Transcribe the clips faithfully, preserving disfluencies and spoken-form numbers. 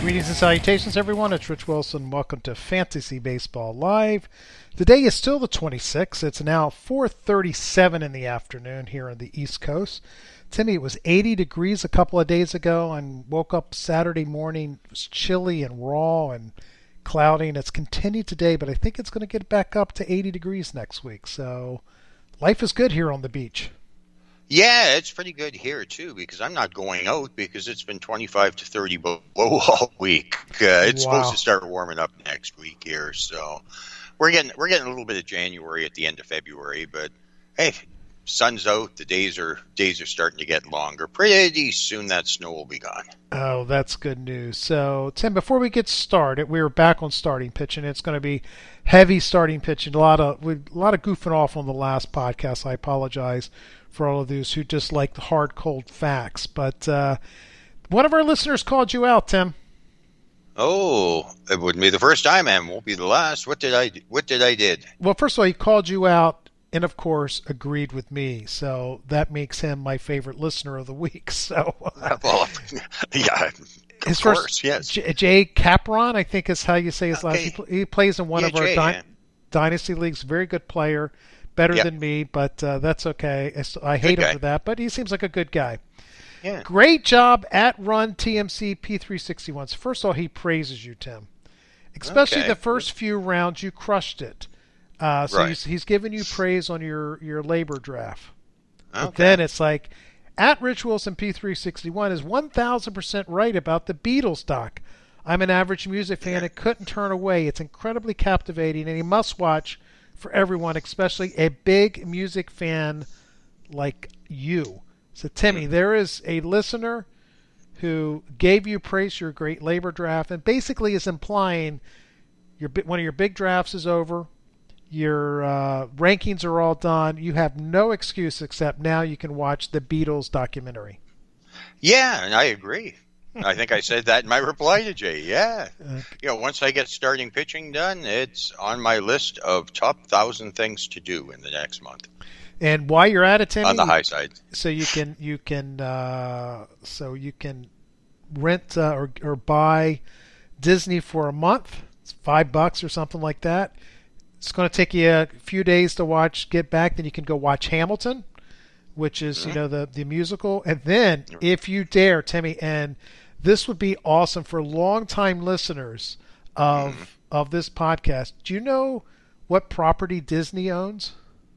Greetings and salutations, everyone. It's Rich Wilson. Welcome to Fantasy Baseball Live. The day is still the twenty-sixth. It's now four thirty-seven in the afternoon here on the East Coast. Timmy, it was eighty degrees a couple of days ago and woke up Saturday morning. It was chilly and raw and cloudy, and it's continued today, but I think it's going to get back up to eighty degrees next week. So life is good here on the beach. Yeah, it's pretty good here, too, because I'm not going out because it's been twenty-five to thirty below all week. Uh, it's wow. supposed to start warming up next week here, so we're getting we're getting a little bit of January at the end of February, but hey, sun's out, the days are days are starting to get longer. Pretty soon that snow will be gone. Oh, that's good news. So, Tim, before we get started, we were back on starting pitching. It's going to be heavy starting pitching. A lot of a lot of goofing off on the last podcast. I apologize for all of those who just like the hard, cold facts. But uh, one of our listeners called you out, Tim. Oh, it wouldn't be the first time, and won't be the last. What did I What did I did? Well, first of all, he called you out and, of course, agreed with me. So that makes him my favorite listener of the week. So, uh, well, yeah, his of first, course, yes. J- Jay Capron, I think is how you say his last name. Okay. He, he plays in one yeah, of our Jay, di- yeah. dynasty leagues. Very good player. Better yep. than me, but uh, that's okay. I hate good him guy. for that, but he seems like a good guy. Yeah. Great job at Run T M C P three sixty-one. So first of all, he praises you, Tim. Especially okay. the first few rounds, you crushed it. Uh, so right. he's, he's giving you praise on your, your labor draft. Okay. But then it's like, at Rich Wilson P three sixty-one is one thousand percent right about the Beatles doc. I'm an average music fan and couldn't turn away. It's incredibly captivating and a must-watch for everyone, especially a big music fan like you. So, Timmy, there is a listener who gave you praise for your great labor draft and basically is implying your one of your big drafts is over, your uh, rankings are all done, you have no excuse except now you can watch the Beatles documentary. Yeah, and I agree. I think I said that in my reply to Jay. Yeah. Okay. You know, once I get starting pitching done, it's on my list of top thousand things to do in the next month. And while you're at it, Timmy, on the high side, so you can you can uh, so you can rent uh, or or buy Disney for a month. It's five bucks or something like that. It's going to take you a few days to watch. Get back, then you can go watch Hamilton, which is mm-hmm. you know the the musical, and then if you dare, Timmy, and this would be awesome for longtime listeners of mm. of this podcast. Do you know what property Disney owns?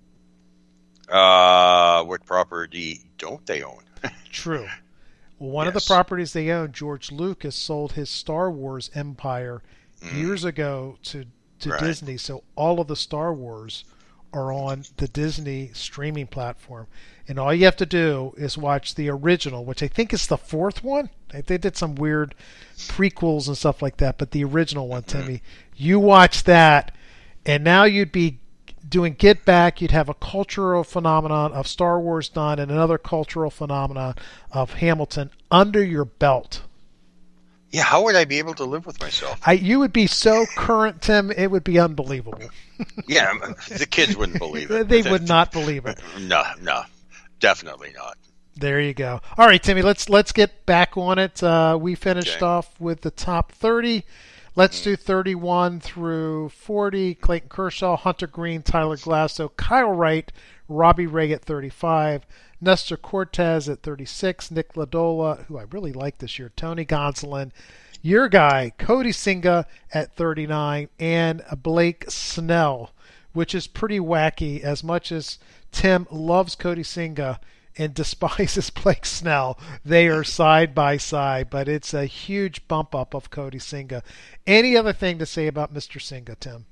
Uh, what property don't they own? True. Well, one yes. of the properties they own, George Lucas sold his Star Wars empire mm. years ago to, to right. Disney. So all of the Star Wars are on the Disney streaming platform. And all you have to do is watch the original, which I think is the fourth one. They did some weird prequels and stuff like that, but the original one, mm-hmm. Timmy, you watch that, and now you'd be doing Get Back. You'd have a cultural phenomenon of Star Wars done and another cultural phenomenon of Hamilton under your belt. Yeah, how would I be able to live with myself? I, you would be so current, Tim, it would be unbelievable. Yeah, the kids wouldn't believe it. They would not believe it. No, no, definitely not. There you go. All right, Timmy, let's let's get back on it. Uh, we finished okay. off with the top thirty. Let's do thirty-one through forty. Clayton Kershaw, Hunter Green, Tyler Glasnow, Kyle Wright, Robbie Ray at thirty-five, Nestor Cortez at thirty-six, Nick Ladola, who I really like this year, Tony Gonsolin, your guy, Cody Singa at thirty-nine, and Blake Snell, which is pretty wacky. As much as Tim loves Cody Singa and despises Blake Snell, they are side by side, but it's a huge bump up of Cody Singa. Any other thing to say about Mister Singa, Tim?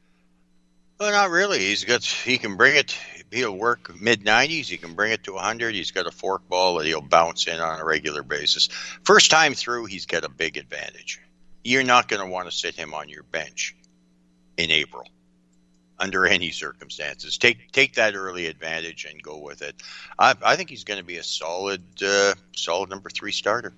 Well, not really. He's got. He can bring it. He'll work mid nineties. He can bring it to one hundred. He's got a fork ball that he'll bounce in on a regular basis. First time through, he's got a big advantage. You're not going to want to sit him on your bench in April under any circumstances. Take take that early advantage and go with it. I, I think he's going to be a solid, uh, solid number three starter.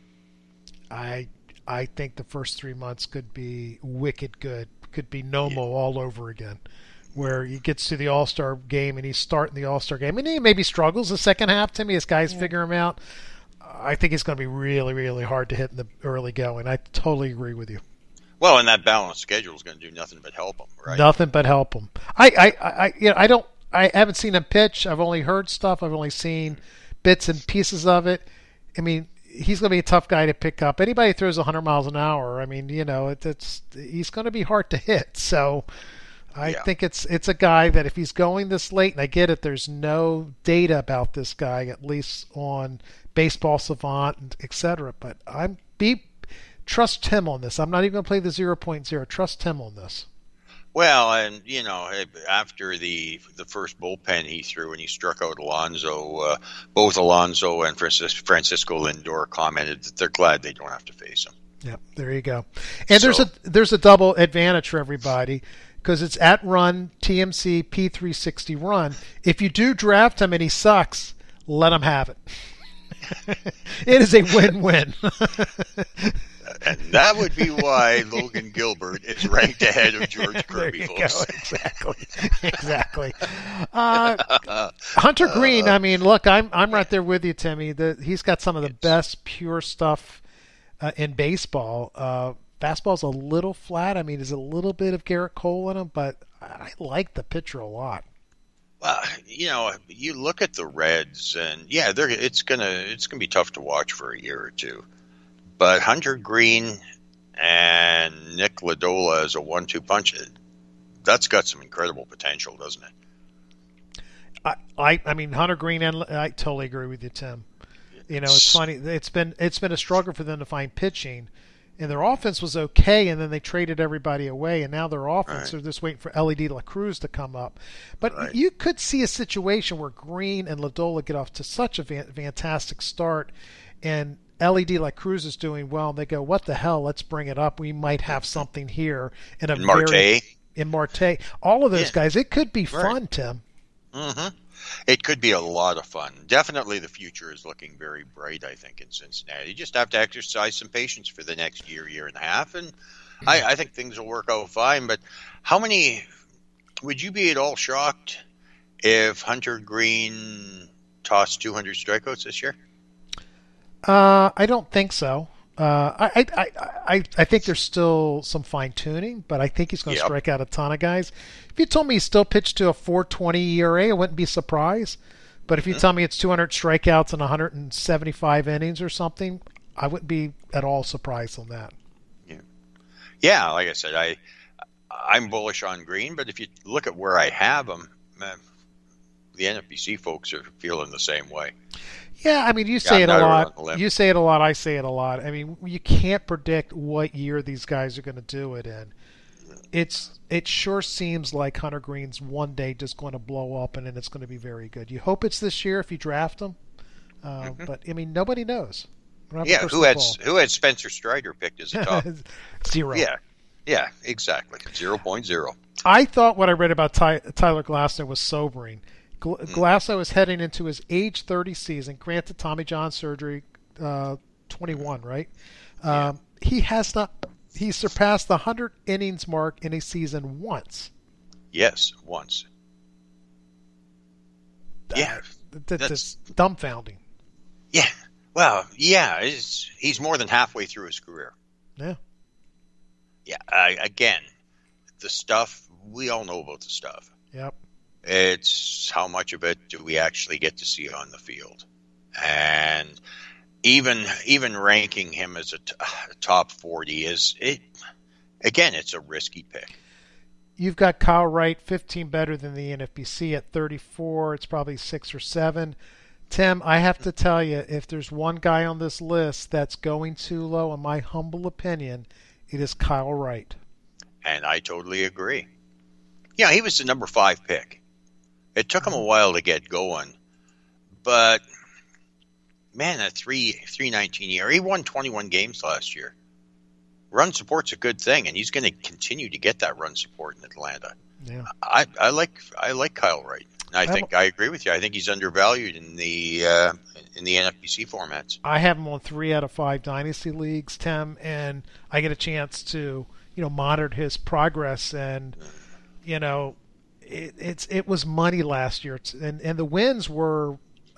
I I think the first three months could be wicked good. Could be Nomo yeah. all over again, where he gets to the All-Star game and he's starting the All-Star game, and he maybe struggles the second half. To me, his guys yeah. figure him out. I think he's going to be really, really hard to hit in the early going. I totally agree with you. Well, and that balanced schedule is going to do nothing but help him, right? Nothing but help him. I, I, I, you know, I don't, I haven't seen him pitch. I've only heard stuff. I've only seen bits and pieces of it. I mean, he's going to be a tough guy to pick up. Anybody who throws one hundred miles an hour, I mean, you know, it, it's he's going to be hard to hit. So I Yeah. think it's it's a guy that if he's going this late, and I get it, there's no data about this guy, at least on Baseball Savant, and et cetera. But I'm be trust him on this. I'm not even going to play the zero point zero. Trust him on this. Well, and you know, after the the first bullpen he threw and he struck out Alonso, uh, both Alonso and Francis, Francisco Lindor commented that they're glad they don't have to face him. Yeah, there you go. And there's So- a there's a double advantage for everybody because it's at run T M C P three sixty run. If you do draft him and he sucks, let him have it. It is a win-win. And that would be why Logan Gilbert is ranked ahead of George There Kirby, you go. folks. Exactly. Exactly. Uh, Hunter Green, I mean, look, I'm I'm right there with you, Timmy. The, he's got some of the best pure stuff uh, in baseball. Uh, fastball's a little flat. I mean, there's a little bit of Garrett Cole in him, but I like the pitcher a lot. Well, you know, you look at the Reds, and yeah, they're it's gonna it's gonna be tough to watch for a year or two. But Hunter Green and Nick Ladola as a one-two punch, that's got some incredible potential, doesn't it? I, I, I mean, Hunter Green, and I totally agree with you, Tim. You know, it's funny. It's been it's been a struggle for them to find pitching, and their offense was okay, and then they traded everybody away, and now their offense Right. they're just waiting for L E D La Cruz to come up. But Right. you could see a situation where Green and Ladola get off to such a fan, fantastic start, and L E D La Cruz is doing well, and they go, "What the hell? Let's bring it up. We might have something here." In a And Marte. very, in Marte, all of those Yeah. guys, it could be Right. fun, Tim. Mm-hmm. It could be a lot of fun. Definitely the future is looking very bright, I think, in Cincinnati. You just have to exercise some patience for the next year, year and a half, and I, I think things will work out fine. But how many would you be at all shocked if Hunter Green tossed two hundred strikeouts this year? Uh, I don't think so. Uh, I, I, I, I think there's still some fine tuning, but I think he's going to Yep. strike out a ton of guys. If you told me he still pitched to a four twenty E R A, I wouldn't be surprised. But if you Mm-hmm. tell me it's two hundred strikeouts and one hundred seventy-five innings or something, I wouldn't be at all surprised on that. Yeah, like I said, I I'm bullish on Green, but if you look at where I have him, man, the N F B C folks are feeling the same way. Yeah, I mean, you say Yeah, it a I'm not on lot. the limb. You say it a lot. I say it a lot. I mean, you can't predict what year these guys are going to do it in. It's it sure seems like Hunter Green's one day just going to blow up, and then it's going to be very good. You hope it's this year if you draft him, uh, Mm-hmm. but I mean, nobody knows. We don't have a Yeah, crystal who had ball. who had Spencer Strider picked as a top? Zero. Yeah, yeah, exactly. Zero point zero. I thought what I read about Ty, Tyler Glasnow was sobering. Gl- Mm. Glasnow is heading into his age thirty season. Granted, Tommy John surgery, uh, twenty-one, right? Um, He has not. He surpassed the hundred innings mark in a season once. Yes, once. Yeah, That, that's That's- dumbfounding. yeah. Well, yeah, it's, he's more than halfway through his career. Yeah. Yeah, I, again, the stuff we all know about the stuff. Yep. It's how much of it do we actually get to see on the field, and even even ranking him as a, t- a top forty is it. Again, it's a risky pick. You've got Kyle Wright, fifteen better than the N F B C at thirty-four. It's probably six or seven. Tim, I have to tell you, if there's one guy on this list that's going too low, in my humble opinion, it is Kyle Wright. And I totally agree. Yeah, he was the number five pick. It took him a while to get going, but man, a three three nineteen year, he won twenty one games last year. Run support's a good thing, and he's going to continue to get that run support in Atlanta. Yeah. I, I like I like Kyle Wright. And I think I agree with you. I think he's undervalued in the uh, in the N F B C formats. I have him on three out of five dynasty leagues, Tim, and I get a chance to, you know, monitor his progress. And, you know, it, it's it was money last year, it's, and and the wins were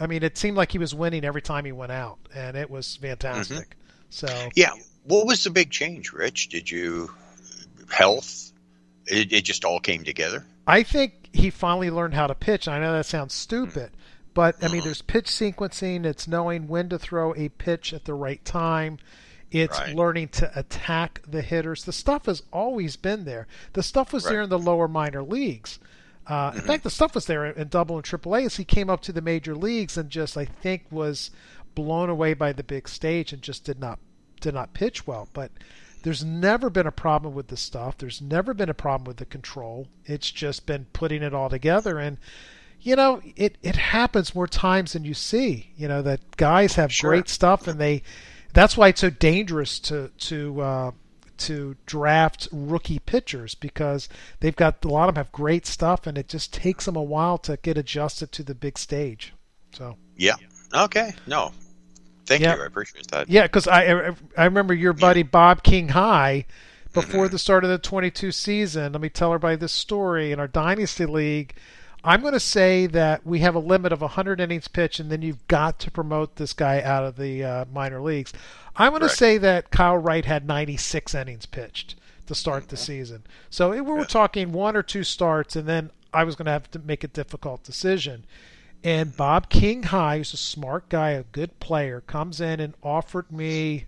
I mean, it seemed like he was winning every time he went out, and it was fantastic. Mm-hmm. So yeah, what was the big change, Rich? Did you health? It, it just all came together. I think he finally learned how to pitch. I know that sounds stupid, but I mean, there's pitch sequencing. It's knowing when to throw a pitch at the right time. It's right. learning to attack the hitters. The stuff has always been there. The stuff was right. there in the lower minor leagues. Uh, mm-hmm. In fact, the stuff was there in Double and Triple A as he came up to the major leagues and just, I think, was blown away by the big stage and just did not did not pitch well. But there's never been a problem with the stuff. There's never been a problem with the control. It's just been putting it all together. And, you know, it, it happens more times than you see, you know, that guys have sure. great stuff and they – that's why it's so dangerous to to uh, to draft rookie pitchers because they've got – a lot of them have great stuff and it just takes them a while to get adjusted to the big stage. So yeah. Okay. No. Thank yeah. you. I appreciate that. Yeah, because I I remember your buddy yeah. Bob King High before mm-hmm. the start of the twenty-two season. Let me tell everybody this story. In our Dynasty League, I'm going to say that we have a limit of one hundred innings pitched, and then you've got to promote this guy out of the uh, minor leagues. I'm going to right. say that Kyle Wright had ninety-six innings pitched to start mm-hmm. the season. So we were yeah. talking one or two starts, and then I was going to have to make a difficult decision. And Bob King High, who's a smart guy, a good player, comes in and offered me,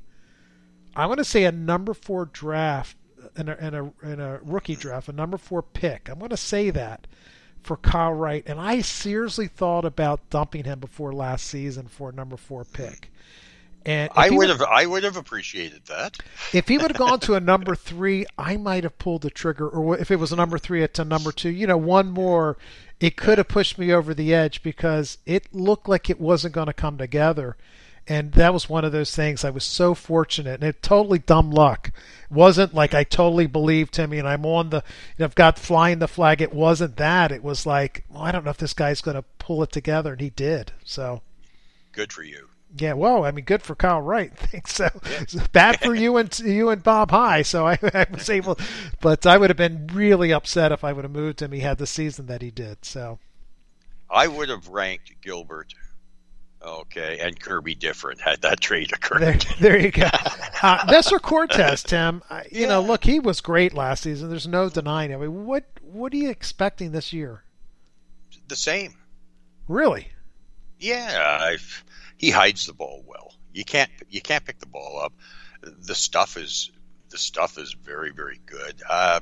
I want to say a number four draft, in a, in a, in a rookie draft, a number four pick. I'm going to say that for Kyle Wright. And I seriously thought about dumping him before last season for a number four pick. And I would have, I would have appreciated that. If he would have gone to a number three, I might have pulled the trigger. Or if it was a number three to number two, you know, one more, it could have pushed me over the edge because it looked like it wasn't going to come together. And that was one of those things. I was so fortunate, and it totally dumb luck. It wasn't like I totally believed Timmy, and I'm on the, you know, I've got flying the flag. It wasn't that. It was like, well, I don't know if this guy's going to pull it together, and he did. So good for you. Yeah, well, I mean, good for Kyle Wright. I think so. Yeah. Bad for you and you and Bob High. So I, I was able, but I would have been really upset if I would have moved him. He had the season that he did. So I would have ranked Gilbert, okay, and Kirby different had that trade occurred. There, there you go. Uh, Nestor Cortez, Tim. Uh, you yeah. know, look, he was great last season. There's no denying it. I mean, what what are you expecting this year? The same. Really? Yeah, I've. He hides the ball well. You can't you can't pick the ball up. The stuff is the stuff is very very good. Uh,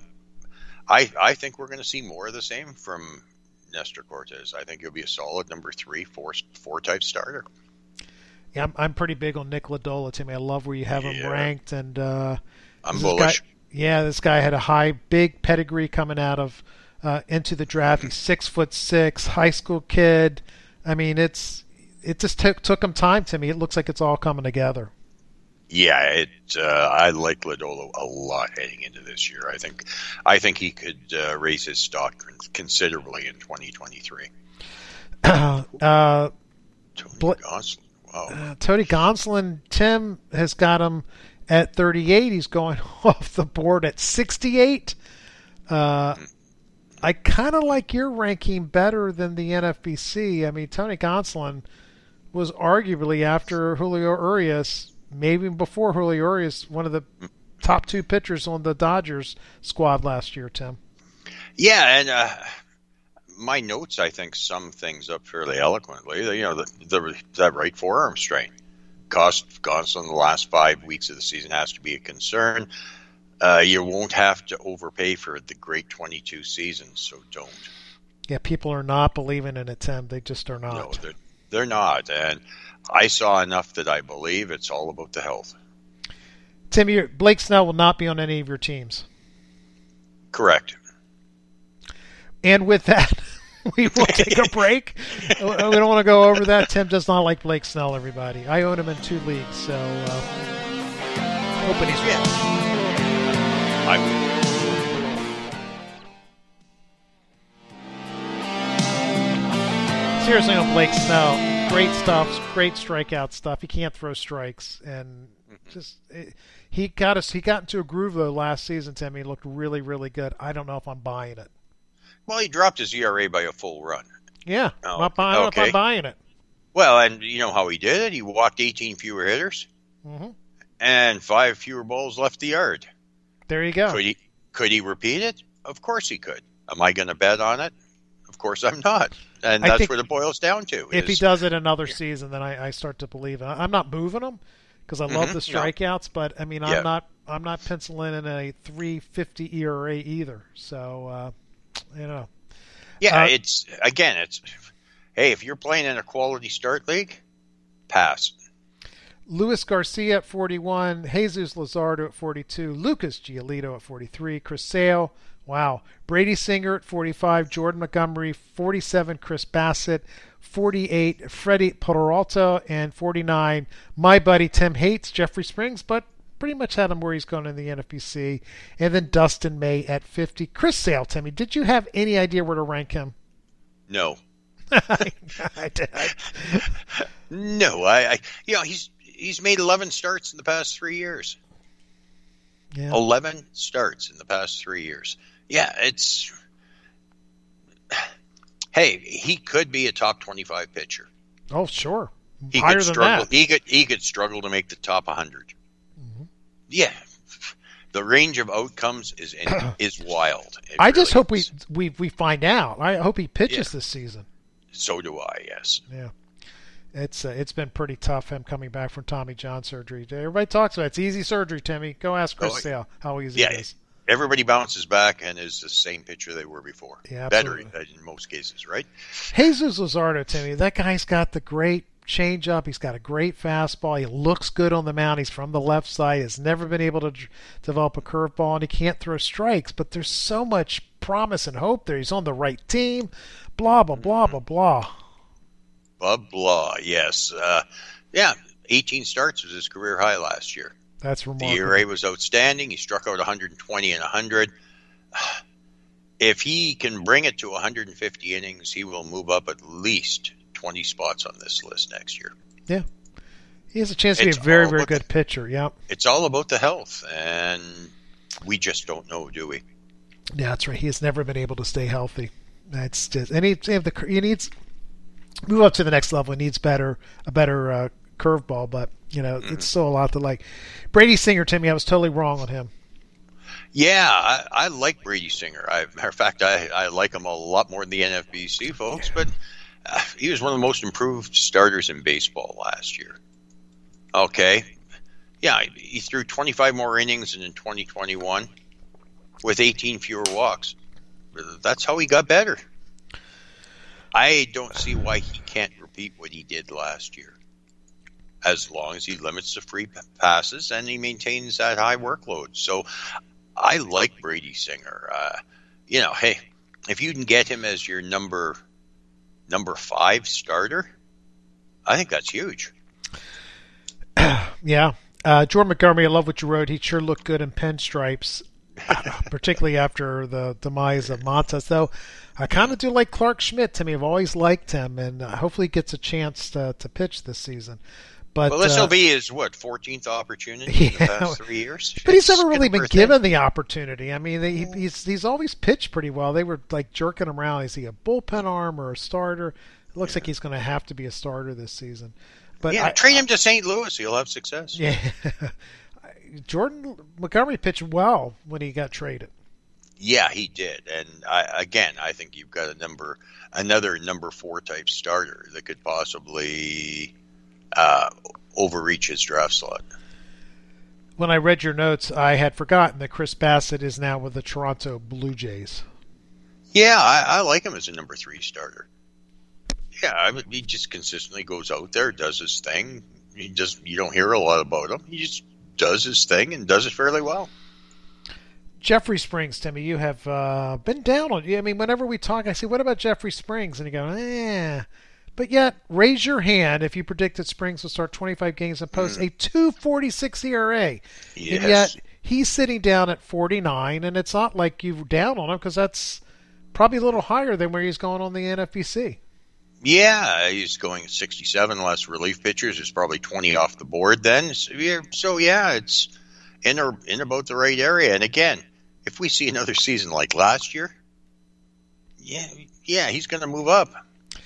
I I think we're going to see more of the same from Nestor Cortez. I think he'll be a solid number three, four four type starter. Yeah, I'm I'm pretty big on Nick Lodolo, Timmy. I love where you have him yeah. ranked, and uh, I'm bullish. Guy, yeah, this guy had a high, big pedigree coming out of uh, into the draft. He's six foot six, high school kid. I mean, it's. It just took took him time to me. It looks like it's all coming together. Yeah, it. Uh, I like Lodolo a lot heading into this year. I think, I think he could uh, raise his stock considerably in twenty twenty-three. Uh, uh, Tony Bl- Gonsolin. Wow. Uh, Tony Gonsolin. Tim has got him at thirty-eight. He's going off the board at sixty-eight. Uh, mm-hmm. I kind of like your ranking better than the N F B C. I mean, Tony Gonsolin was arguably after Julio Urias, maybe before Julio Urias, one of the top two pitchers on the Dodgers squad last year, Tim. Yeah, and uh, my notes, I think, sum things up fairly eloquently. You know, the, the, that right forearm strain cost Gonsolin the last five weeks of the season has to be a concern. Uh, you won't have to overpay for the great twenty-two season, so don't. Yeah, people are not believing in it, Tim. They just are not. No, they're, they're not. And I saw enough that I believe it's all about the health. Tim, Blake Snell will not be on any of your teams. Correct. And with that, we will take a break. We don't want to go over that. Tim does not like Blake Snell, everybody. I own him in two leagues, so uh, hoping he's yeah. wrong. I Seriously, on Blake Snell, great stuff, great strikeout stuff. He can't throw strikes, and just it, he got us. He got into a groove though last season. Timmy, he looked really, really good. I don't know if I'm buying it. Well, he dropped his E R A by a full run. Yeah, oh, I'm not buying, okay. I don't know if I'm buying it. Well, and you know how he did it? He walked eighteen fewer hitters Mm-hmm. and five fewer balls left the yard. There you go. Could he, could he repeat it? Of course he could. Am I going to bet on it? Of course I'm not. And I that's think what it boils down to. If is, he does it another season, then I, I start to believe it. I'm not moving him because I love Mhm, the strikeouts, but I mean, I'm Yeah. not I'm not penciling in a three fifty E R A either. So uh, you know, Yeah, Uh, it's again, it's hey, if you're playing in a quality start league, pass. Luis Garcia at forty-one, Jesus Luzardo at forty-two, Lucas Giolito at forty-three, Chris Sale, wow, Brady Singer at forty-five, Jordan Montgomery forty-seven, Chris Bassett forty-eight, Freddie Peralta, and forty-nine, my buddy Tim Hates, Jeffrey Springs, but pretty much had him where he's going in the N F B C, and then Dustin May at fifty. Chris Sale, Timmy, did you have any idea where to rank him? No, I, I did. no, I, I, you know, he's he's made eleven starts in the past three years. Yeah. eleven starts in the past three years. Yeah, it's. Hey, he could be a top twenty-five pitcher. Oh, sure. He Higher could than struggle. that. He could he could struggle to make the top one hundred. Mhm. Yeah, the range of outcomes is is wild. It I just really hope we, is. we we find out. I hope he pitches Yeah. this season. So do I. Yes. Yeah, it's uh, it's been pretty tough him coming back from Tommy John surgery. Everybody talks about it. It's easy surgery, Timmy. Go ask Chris Oh, Sale how easy yeah. it is. Everybody bounces back and is the same pitcher they were before. Yeah, Better absolutely. in most cases, right? Jesus Luzardo, Timmy. That guy's got the great changeup. He's got a great fastball. He looks good on the mound. He's from the left side. Has never been able to d- develop a curveball, and he can't throw strikes. But there's so much promise and hope there. He's on the right team. Blah blah blah blah blah. Blah blah. Yes. Uh, yeah. eighteen starts was his career high last year. That's The remarkable. E R A was outstanding. He struck out one hundred twenty and one hundred. If he can bring it to one hundred fifty innings, he will move up at least twenty spots on this list next year. Yeah. He has a chance to It's be a very, all very about good pitcher. Yeah. It's all about the health, and we just don't know, do we? Yeah, that's right. He has never been able to stay healthy. That's just, and he, the, he needs move up to the next level. He needs better, a better uh, curveball, but you know, Mm-hmm. it's still a lot to like. Brady Singer, Timmy, I was totally wrong on him. Yeah, I, I like Brady Singer. I, matter of fact, I, I like him a lot more than the N F B C folks, but uh, he was one of the most improved starters in baseball last year. Okay. Yeah, he threw twenty-five more innings than in twenty twenty-one with eighteen fewer walks. That's how he got better. I don't see why he can't repeat what he did last year, as long as he limits the free passes and he maintains that high workload. So I like Brady Singer. Uh, you know, hey, if you can get him as your number number five starter, I think that's huge. Yeah. Uh, Jordan Montgomery, I love what you wrote. He sure looked good in pinstripes, particularly after the demise of Montas. Though I kind of do like Clark Schmidt. To me, I've always liked him, and uh, hopefully he gets a chance to, to pitch this season. But Well, this uh, will be his, what, fourteenth opportunity in the Yeah. past three years? But he's It's never really good for been a thing. given the opportunity. I mean, they, he, he's he's always pitched pretty well. They were like jerking him around. Is he a bullpen arm or a starter? It looks like he's going to have to be a starter this season. But Yeah, I, trade him to Saint Louis. He'll have success. yeah, Jordan Montgomery pitched well when he got traded. Yeah, he did. And I, again, I think you've got a number, another number four type starter that could possibly uh, overreach his draft slot. When I read your notes, I had forgotten that Chris Bassett is now with the Toronto Blue Jays. Yeah, I, I like him as a number three starter. Yeah, I mean, he just consistently goes out there, does his thing. He just you don't hear a lot about him. He just does his thing and does it fairly well. Jeffrey Springs, Timmy, you have uh, been down on you. I mean, whenever we talk, I say, "What about Jeffrey Springs?" And you go, "Eh." But yet, raise your hand if you predicted Springs would start twenty-five games and post Mm. a two forty-six E R A. Yes. And yet, he's sitting down at forty-nine, and it's not like you're down on him because that's probably a little higher than where he's going on the N F B C. Yeah, he's going sixty-seven less relief pitchers. There's probably twenty off the board then. So yeah, so, yeah it's in, or, in about the right area. And again, if we see another season like last year, yeah, yeah, he's going to move up.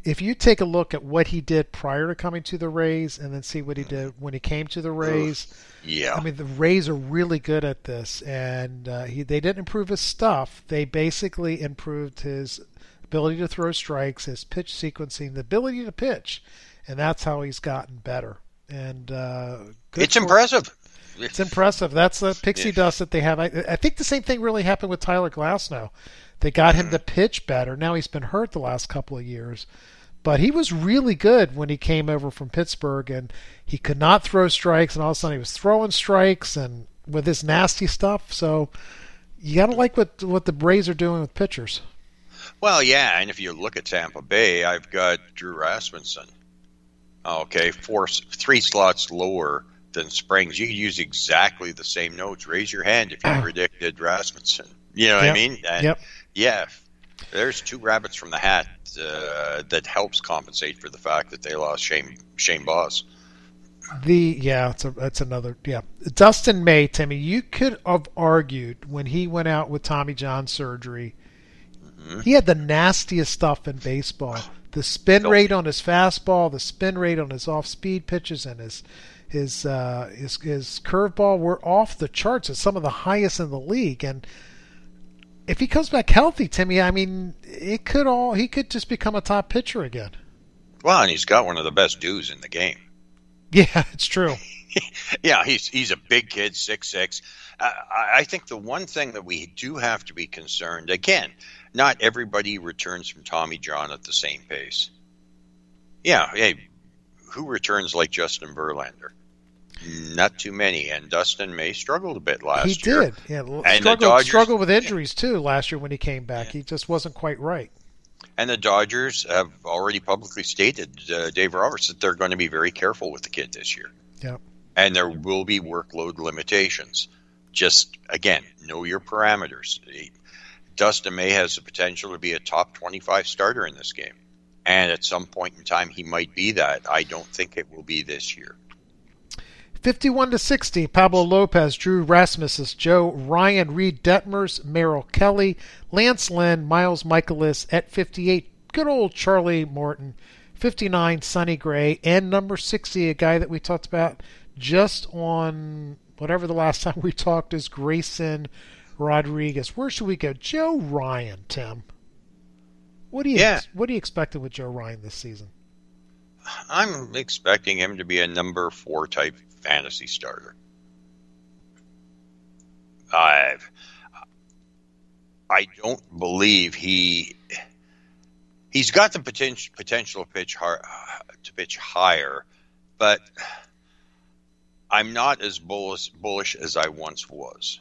if you take a look at what he did prior to coming to the Rays and then see what he did when he came to the Rays, yeah, I mean the Rays are really good at this, and uh, he they didn't improve his stuff. They basically improved his ability to throw strikes, his pitch sequencing, the ability to pitch, and that's how he's gotten better. And uh, good it's for, impressive. It's impressive. That's the pixie Yeah. dust that they have. I, I think the same thing really happened with Tyler Glasnow. They got him to pitch better. Now he's been hurt the last couple of years. But he was really good when he came over from Pittsburgh, and he could not throw strikes, and all of a sudden he was throwing strikes and with this nasty stuff. So you got to like what, what the Rays are doing with pitchers. Well, yeah, and if you look at Tampa Bay, I've got Drew Rasmussen. Okay, four, three slots lower than Springs. You could use exactly the same notes. Raise your hand if you predicted Rasmussen. You know what Yep. I mean? And Yep. Yeah, there's two rabbits from the hat uh, that helps compensate for the fact that they lost Shane Shane Boss. The yeah, it's a, it's another yeah. Dustin May, Timmy, you could have argued when he went out with Tommy John surgery, mm-hmm. he had the nastiest stuff in baseball. The spin Nope. rate on his fastball, the spin rate on his off-speed pitches, and his his uh, his his curveball were off the charts. It's some of the highest in the league, and if he comes back healthy, Timmy, I mean, it could all he could just become a top pitcher again. Well, and he's got one of the best dudes in the game. Yeah, it's true. Yeah, he's he's a big kid, six six. Uh, I I think the one thing that we do have to be concerned, again, not everybody returns from Tommy John at the same pace. Yeah, hey, who returns like Justin Verlander? Not too many, and Dustin May struggled a bit last he year. did. Yeah, And the struggled, Dodgers- struggled with injuries too last year when he came back. He just wasn't quite right. And the Dodgers have already publicly stated, uh, Dave Roberts, that they're going to be very careful with the kid this year. Yeah. And there will be workload limitations. Just, again, know your parameters. Dustin May has the potential to be a top twenty-five starter in this game. And at some point in time, he might be that. I don't think it will be this year. fifty-one to sixty, Pablo Lopez, Drew Rasmussen, Joe Ryan, Reed Detmers, Merrill Kelly, Lance Lynn, Miles Michaelis at fifty-eight. Good old Charlie Morton. fifty-nine, Sonny Gray. And number sixty, a guy that we talked about just on whatever the last time we talked is Grayson Rodriguez. Where should we go? Joe Ryan, Tim. What do you Yeah. what are you expecting with Joe Ryan this season? I'm expecting him to be a number four type fantasy starter. I've, I don't believe he he's got the potential potential to pitch hard, to pitch higher, but I'm not as bullish bullish as I once was.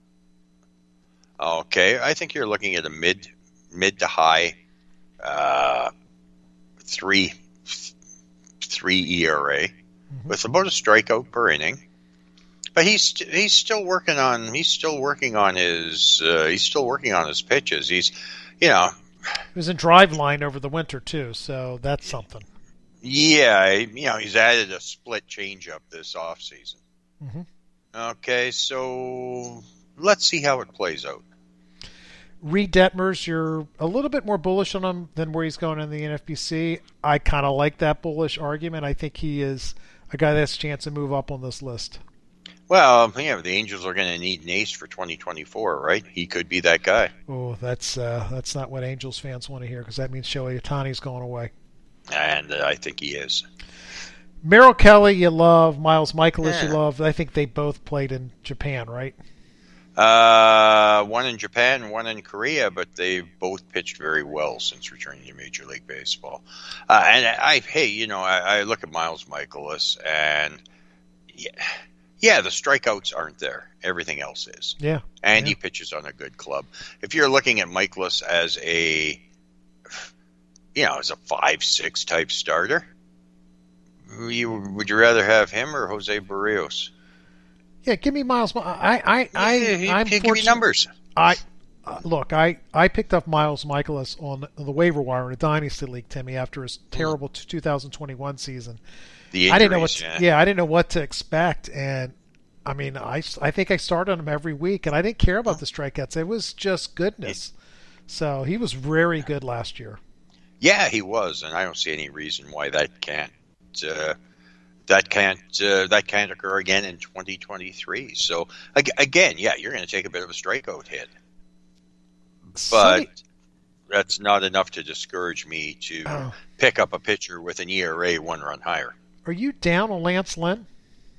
Okay, I think you're looking at a mid mid to high uh, three three E R A mm-hmm. with about a strikeout per inning. But he's he's still working on he's still working on his uh, he's still working on his pitches. He's you know he was in drive line over the winter too, so that's something. Yeah, you know he's added a split changeup this offseason. Mm-hmm. Okay, so let's see how it plays out. Reed Detmers, you're a little bit more bullish on him than where he's going in the N F B C. I kind of like that bullish argument. I think he is a guy that has a chance to move up on this list. Well, yeah, the Angels are going to need an ace for twenty twenty-four, right? He could be that guy. Oh, that's uh, that's not what Angels fans want to hear because that means Shohei Ohtani's going away. And uh, I think he is. Merrill Kelly, you love. Miles Michaelis, Yeah. you love. I think they both played in Japan, right? Uh, one in Japan, one in Korea, but they've both pitched very well since returning to Major League Baseball. Uh, and I, hey, you know, I, I look at Miles Michaelis, and yeah, yeah, the strikeouts aren't there. Everything else is. Yeah. And yeah. he pitches on a good club. If you're looking at Michaelis as a, you know, as a five six type starter, you, would you rather have him or Jose Barrios? Yeah, give me Miles. I, I, I, yeah, I'm give me fortunate- numbers. I uh, look. I, I picked up Miles Michaelis on the waiver wire in a dynasty league, Timmy, after his terrible two thousand twenty-one season. The injuries, I didn't know what. To, yeah. yeah, I didn't know what to expect, and I mean, I, I think I started him every week, and I didn't care about the strikeouts. It was just goodness. So he was very good last year. Yeah, he was, and I don't see any reason why that can't uh, that can't uh, that can't occur again in twenty twenty-three. So ag- again, yeah, you're going to take a bit of a strikeout hit, but Sonny, that's not enough to discourage me to oh, pick up a pitcher with an E R A one run higher. are you down on Lance Lynn?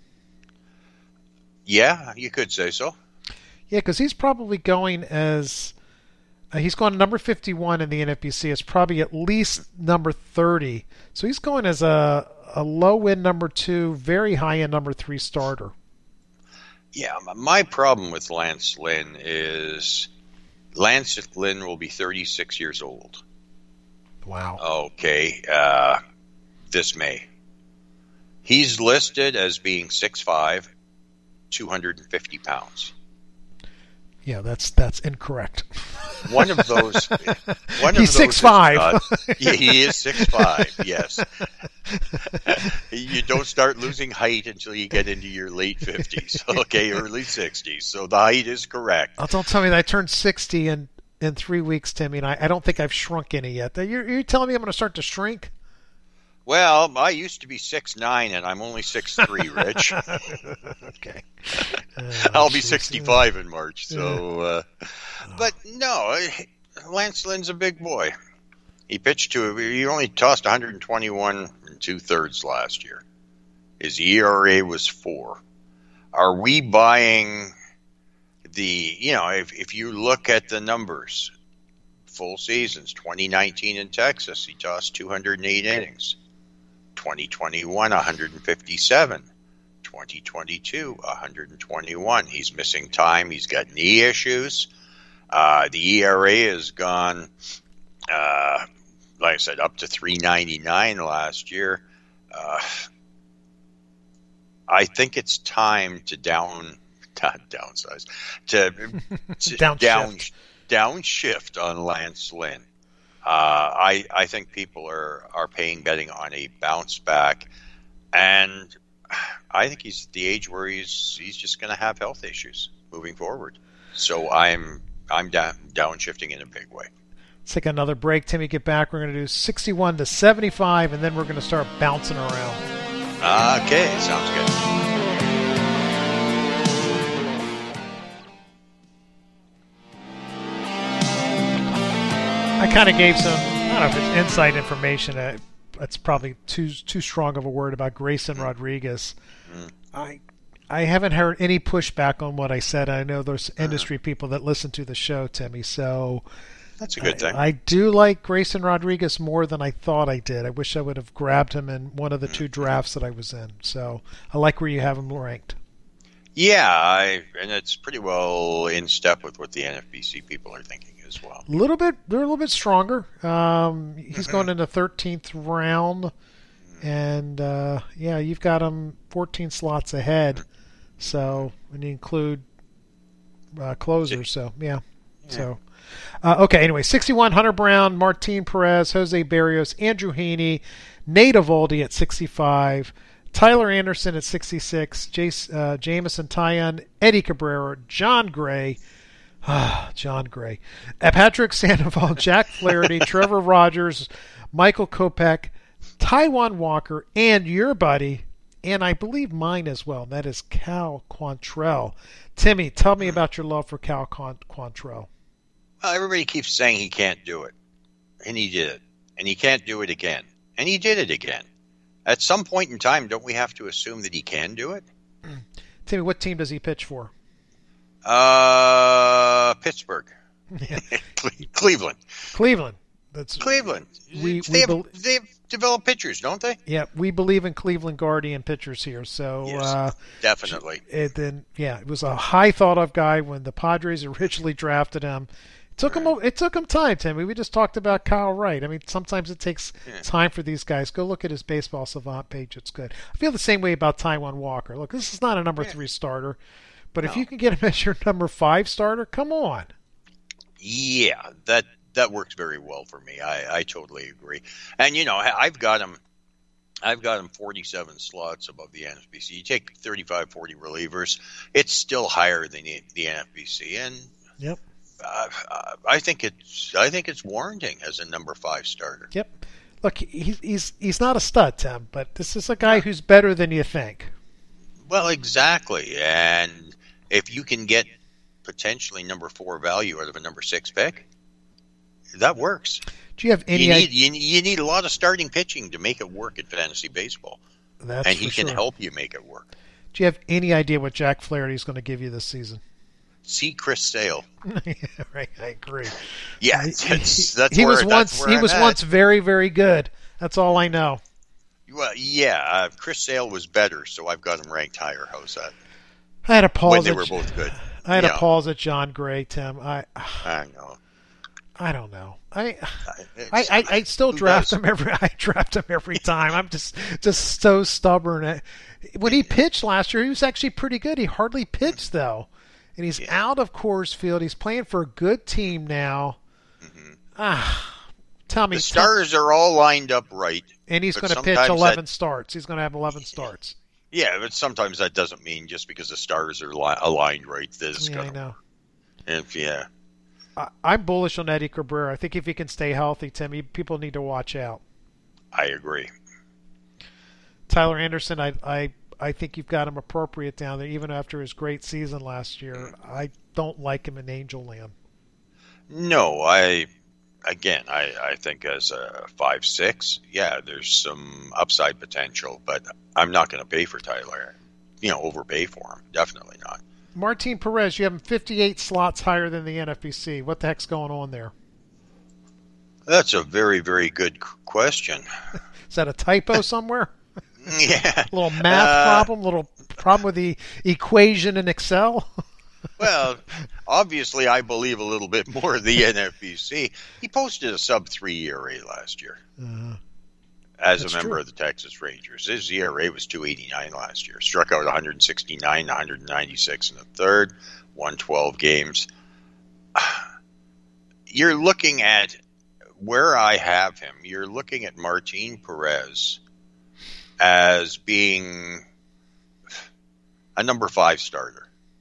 Yeah, you could say so. Yeah, because he's probably going as uh, he's going number fifty-one in the N F B C. It's probably at least number thirty. So he's going as a a low end number two, very high end number three starter. Yeah, my problem with Lance Lynn is Lance Lynn will be thirty-six years old. Wow. Okay, uh, this May. He's listed as being six five, two hundred fifty pounds. Yeah, that's that's incorrect. One of those. One He's of six five. Not, yeah, he is six five. Yes. You don't start losing height until you get into your late fifties. Okay, early sixties. So the height is correct. Oh, don't tell me that I turned sixty in in three weeks, Timmy, and I, I don't think I've shrunk any yet. You're, you're telling me I'm going to start to shrink? Well, I used to be six nine, and I'm only six three, Rich. Okay. Uh, I'll be geez. sixty-five in March. So, uh, but no, Lance Lynn's a big boy. He pitched to, he only tossed one hundred twenty-one and two thirds last year. His E R A was four. Are we buying the, you know, if, if you look at the numbers, full seasons, twenty nineteen in Texas, he tossed two hundred eight innings. twenty twenty-one, one hundred fifty-seven. twenty twenty-two, one hundred twenty-one. He's missing time. He's got knee issues. Uh, the E R A has gone, uh, like I said, up to three ninety-nine last year. Uh, I think it's time to down, not downsize, to, to Downshift. down, downshift on Lance Lynn. Uh, I I think people are, are paying betting on a bounce back, and I think he's at the age where he's he's just going to have health issues moving forward. So I'm I'm down downshifting in a big way. Let's take another break. Timmy, get back. We're going to do sixty-one to seventy-five, and then we're going to start bouncing around. Okay, sounds good. I kind of gave some, I don't know if it's inside information. Uh, that's probably too too strong of a word about Grayson Rodriguez. Mm. I I haven't heard any pushback on what I said. I know there's industry people that listen to the show, Timmy. So that's a good I, thing. I do like Grayson Rodriguez more than I thought I did. I wish I would have grabbed him in one of the two drafts that I was in. So I like where you have him ranked. Yeah, I, and it's pretty well in step with what the N F B C people are thinking as well. A little bit, they're a little bit stronger. Um, he's going in the thirteenth round, and uh, yeah, you've got him fourteen slots ahead. So when you include uh, closers, so yeah, yeah. so uh, okay. Anyway, sixty-one, Hunter Brown, Martin Perez, Jose Barrios, Andrew Heaney, Nate Eovaldi at sixty-five. Tyler Anderson at sixty-six, Jace, uh, Jameson Taillon, Eddie Cabrera, John Gray, ah, John Gray, uh, Patrick Sandoval, Jack Flaherty, Trevor Rogers, Michael Kopech, Taijuan Walker, and your buddy, and I believe mine as well, and that is Cal Quantrill. Timmy, tell me about your love for Cal Quantrill. Well, everybody keeps saying he can't do it, and he did it, and he can't do it again, and he did it again. At some point in time, don't we have to assume that he can do it? Timmy, what team does he pitch for? Uh, Pittsburgh. Yeah. Cleveland. Cleveland. That's Cleveland. We, they, we have, be, they have developed pitchers, don't they? Yeah, we believe in Cleveland Guardian pitchers here. So yes, uh, definitely. It, then yeah, it was a high thought of guy when the Padres originally drafted him. It took him. It took him time, Timmy. We just talked about Kyle Wright. I mean, sometimes it takes yeah. time for these guys. Go look at his Baseball Savant page. It's good. I feel the same way about Taijuan Walker. Look, this is not a number yeah. three starter, but no. if you can get him as your number five starter, come on. Yeah, that that works very well for me. I, I totally agree. And you know, I've got him. I've got him forty-seven slots above the N F B C. You take thirty-five, forty relievers, it's still higher than the, the N F B C. And yep. Uh, I think it's I think it's warranting as a number five starter. Yep. Look, he's he's he's not a stud, Tim, but this is a guy who's better than you think. Well, exactly, and if you can get potentially number four value out of a number six pick, that works. Do you have any? You need you, you need a lot of starting pitching to make it work in fantasy baseball, That's and he for can sure. help you make it work. Do you have any idea what Jack Flaherty is going to give you this season? See Chris Sale. Yeah, right, I agree. Yeah, He- that's, he, that's he where, was that's once where he I'm was at. once very very good. That's all I know. Well, yeah, uh, Chris Sale was better, so I've got him ranked higher. How's that? I had a pause. When they at, were both good. I had Yeah. a pause at John Gray, Tim. I I know. I don't know. I It's- I, I, I still who draft does? him every. I draft him every time. I'm just just so stubborn. When he pitched last year, he was actually pretty good. He hardly pitched though, and he's Yeah. out of Coors Field. He's playing for a good team now. Mhm. Ah, tell me, The stars are all lined up right. and he's but going to pitch sometimes eleven that- starts. He's going to have eleven starts. Yeah, but sometimes that doesn't mean just because the stars are li- aligned right that it's Yeah, going I know. to. If yeah, I, I'm bullish on Eddie Cabrera. I think if he can stay healthy, Tim, he, people need to watch out. I agree. Tyler Anderson, I, I I think you've got him appropriate down there, even after his great season last year. I don't like him in Angel Land. No, I again, I, I think as a five six, yeah, there's some upside potential, but I'm not going to pay for Tyler. You know, overpay for him. Definitely not. Martin Perez, you have him fifty-eight slots higher than the N F B C. What the heck's going on there? That's a very, very good c- question. Is that a typo somewhere? Yeah. A little math Uh, problem? A little problem with the equation in Excel? Well, obviously, I believe a little bit more of the N F B C. He posted a sub three E R A last year Uh, as That's a member true. of the Texas Rangers. His E R A was two eighty-nine last year. Struck out one sixty-nine, one ninety-six in the third, won twelve games. You're looking at where I have him. You're looking at Martin Perez as being a number five starter.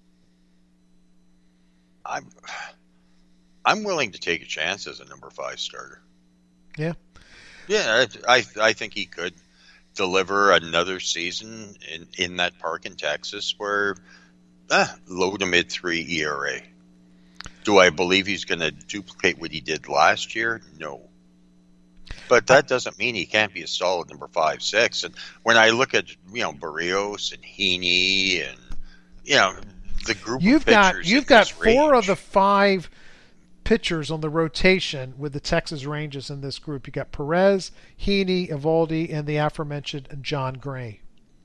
I'm I'm willing to take a chance as a number five starter. Yeah. Yeah, I I, I think he could deliver another season in, in that park in Texas where ah, low to mid three E R A. Do I believe he's going to duplicate what he did last year? No. But that doesn't mean he can't be a solid number five, six. And when I look at, you know, Barrios and Heaney and, you know, the group You've of got pitchers you've in got this four range, of the five pitchers on the rotation with the Texas Rangers in this group. You got Perez, Heaney, Evaldi, and the aforementioned John Gray.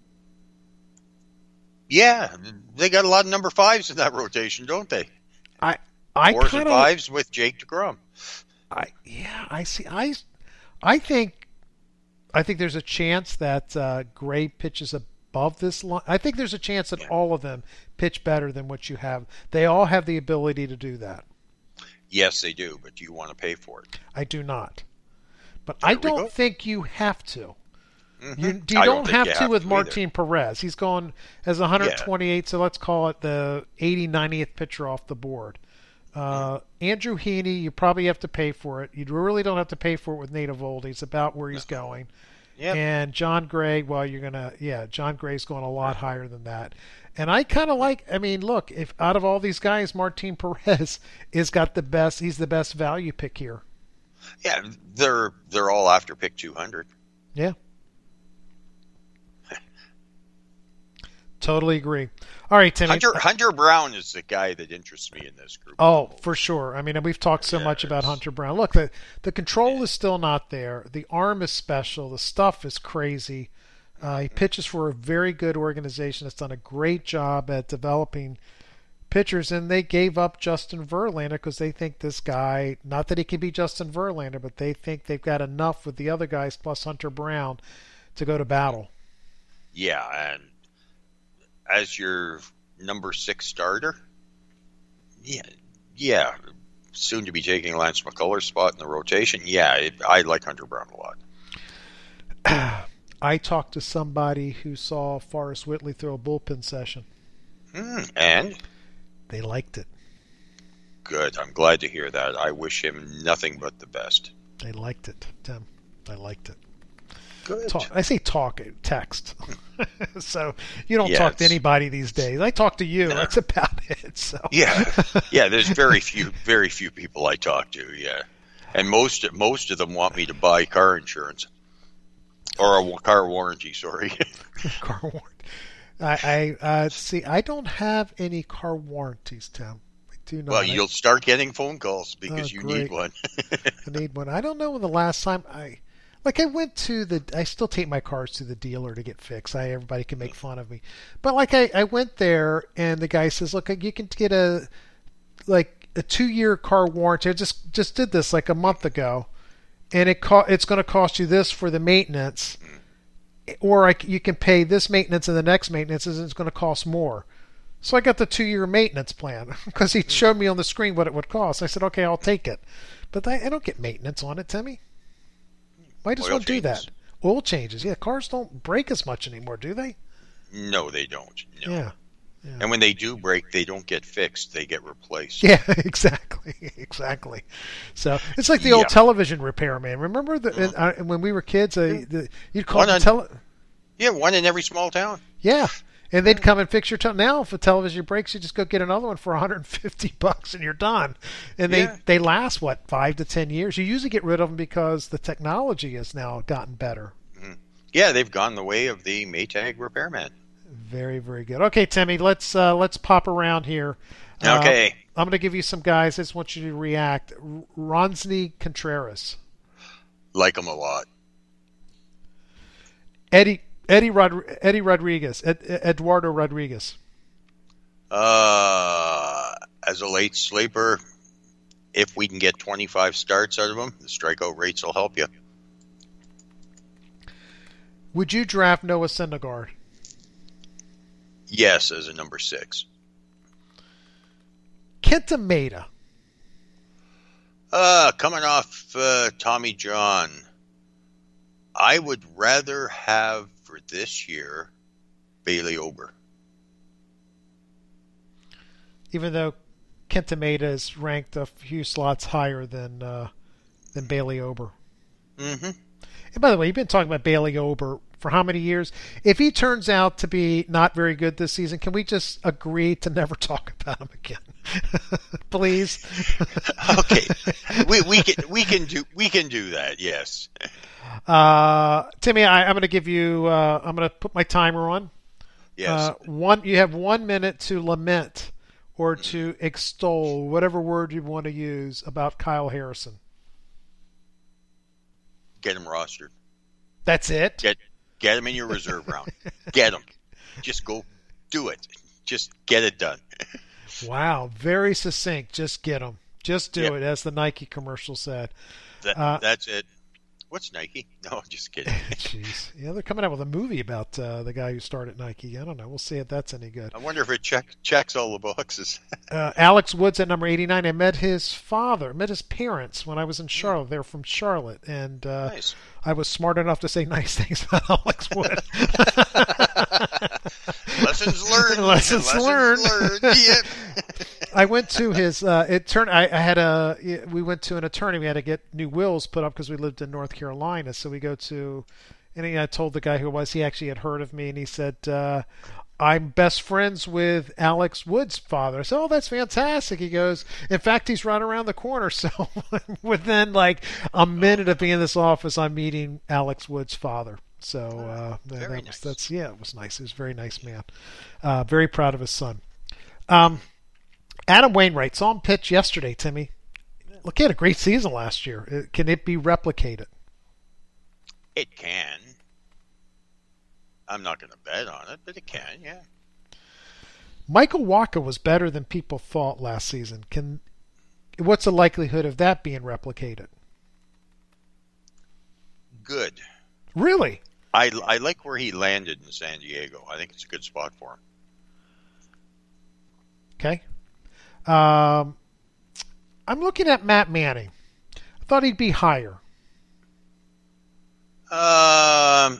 Yeah, they got a lot of number fives in that rotation, don't they? I I Fours kind and of fives with Jake DeGrom. I yeah I see I I think I think there's a chance that uh, Gray pitches above this line. I think there's a chance that Yeah. all of them pitch better than what you have. They all have the ability to do that. Yes, they do, but do you want to pay for it? I do not. But There I we go. don't think you have to. Mhm. You, you I don't, think have you to with either. Martin Perez. He's gone as one twenty-eight, so let's call it the eighty, ninetieth pitcher off the board. Uh, Andrew Heaney, you probably have to pay for it. You really don't have to pay for it with Nate Eovaldi. It's about where he's going. Yep. And John Gray, well, you're gonna, yeah, John Gray's going a lot higher than that. And I kind of like, I mean, look, if out of all these guys, Martin Perez is got the best. He's the best value pick here. Yeah, they're they're all after pick two hundred. Yeah. Totally agree. All right, Timmy. Hunter Hunter Brown is the guy that interests me in this group. Oh, for sure. I mean, we've talked so Yeah, much about it's- Hunter Brown. Look, the the control is still not there. The arm is special. The stuff is crazy. Uh, he pitches for a very good organization that's done a great job at developing pitchers, and they gave up Justin Verlander because they think this guy, not that he can be Justin Verlander, but they think they've got enough with the other guys plus Hunter Brown to go to battle. Yeah, and as your number six starter, yeah, yeah, soon to be taking Lance McCullers' spot in the rotation. Yeah, it, I like Hunter Brown a lot. I talked to somebody who saw Forrest Whitley throw a bullpen session. Hmm, and They liked it. Good. I'm glad to hear that. I wish him nothing but the best. I liked it, Tim. I liked it. Good. Talk, I say talk, text. So you don't yeah, talk to anybody these days. I talk to you. No. That's about it. So yeah, yeah. There's very few, very few people I talk to. Yeah, and most most of them want me to buy car insurance or a car warranty. Sorry, car warranty. I, I uh, see. I don't have any car warranties, Tim. I do not. Well, you'll start getting phone calls because oh, you great. need one. I need one. I don't know when the last time I. Like I went to the, I still take my cars to the dealer to get fixed. I everybody can make fun of me, but like I, I went there and the guy says, look, you can get a like a two year car warranty. I just just did this like a month ago, and it co- it's going to cost you this for the maintenance, or I, you can pay this maintenance and the next maintenance, and it's going to cost more. So I got the two year maintenance plan because he showed me on the screen what it would cost. I said, okay, I'll take it, but I, I don't get maintenance on it, Timmy. Why does Oil one do changes. that? Oil changes. Yeah, cars don't break as much anymore, do they? No, they don't. No. Yeah. yeah. And when they do break, they don't get fixed. They get replaced. Yeah, exactly. Exactly. So it's like the old Yeah. television repairman. Remember the, Mhm. uh, when we were kids, uh, the, you'd call One the on- tele. Yeah, one in every small town. Yeah. And they'd come and fix your television. Now, if a television breaks, you just go get another one for one hundred fifty bucks and you're done. And they, Yeah. they last, what, five to ten years? You usually get rid of them because the technology has now gotten better. Yeah, they've gone the way of the Maytag repairman. Very, very good. Okay, Timmy, let's uh, let's pop around here. Uh, Okay. I'm going to give you some guys. I just want you to react. R- Ronsny Contreras, Like them a lot. Eddie Eddie Rod- Eddie Rodriguez, Ed- Eduardo Rodriguez. Uh, as a late sleeper, if we can get twenty-five starts out of him, the strikeout rates will help you. Would you draft Noah Syndergaard? Yes, as a number six. Kenta Maeda. Uh, coming off uh, Tommy John, I would rather have for this year Bailey Ober. Even though Kenta Maeda is ranked a few slots higher than uh, than Bailey Ober. Mm-hmm. And by the way, you've been talking about Bailey Ober for how many years? If he turns out to be not very good this season, can we just agree to never talk about him again? Please. Okay, we we can we can do we can do that. Yes. Uh, Timmy, I, I'm going to give you. Uh, I'm going to put my timer on. Yes. Uh, one. You have one minute to lament or to extol whatever word you want to use about Kyle Harrison. Get him rostered. That's it. Get get him in your reserve round. Get him. Just go do it. Just get it done. Wow, very succinct. Just get them. Just do Yep. it, as the Nike commercial said. That, Uh, that's it. What's Nike? No, just kidding. Jeez. Yeah, they're coming out with a movie about uh, the guy who started Nike. I don't know. We'll see if that's any good. I wonder if it check, checks all the boxes. Uh, Alex Woods at number eighty-nine. I met his father, met his parents when I was in Charlotte. They were from Charlotte. And uh, Nice. I was smart enough to say nice things about Alex Wood. Lessons learned. Lessons learned. Yep. I went to his. Uh, it turned. I, I had a. We went to an attorney. We had to get new wills put up because we lived in North Carolina. So we go to, and he, I told the guy who it was. He actually had heard of me, and he said, uh, "I'm best friends with Alex Wood's father." I said, "Oh, that's fantastic." He goes, "In fact, he's right around the corner." So within like a minute of being in this office, I'm meeting Alex Wood's father. So uh, that, Very that was, nice. that's yeah, it was nice. He was a very nice man. Uh, very proud of his son. Um, Adam Wainwright saw him pitch yesterday, Timmy. Look, he had a great season last year. Uh, Can it be replicated? It can. I'm not going to bet on it, but it can, yeah. Michael Wacha was better than people thought last season. Can what's the likelihood of that being replicated? Good. Really? I, I like where he landed in San Diego. I think it's a good spot for him. Okay. Um, I'm looking at Matt Manning. I thought he'd be higher. Um,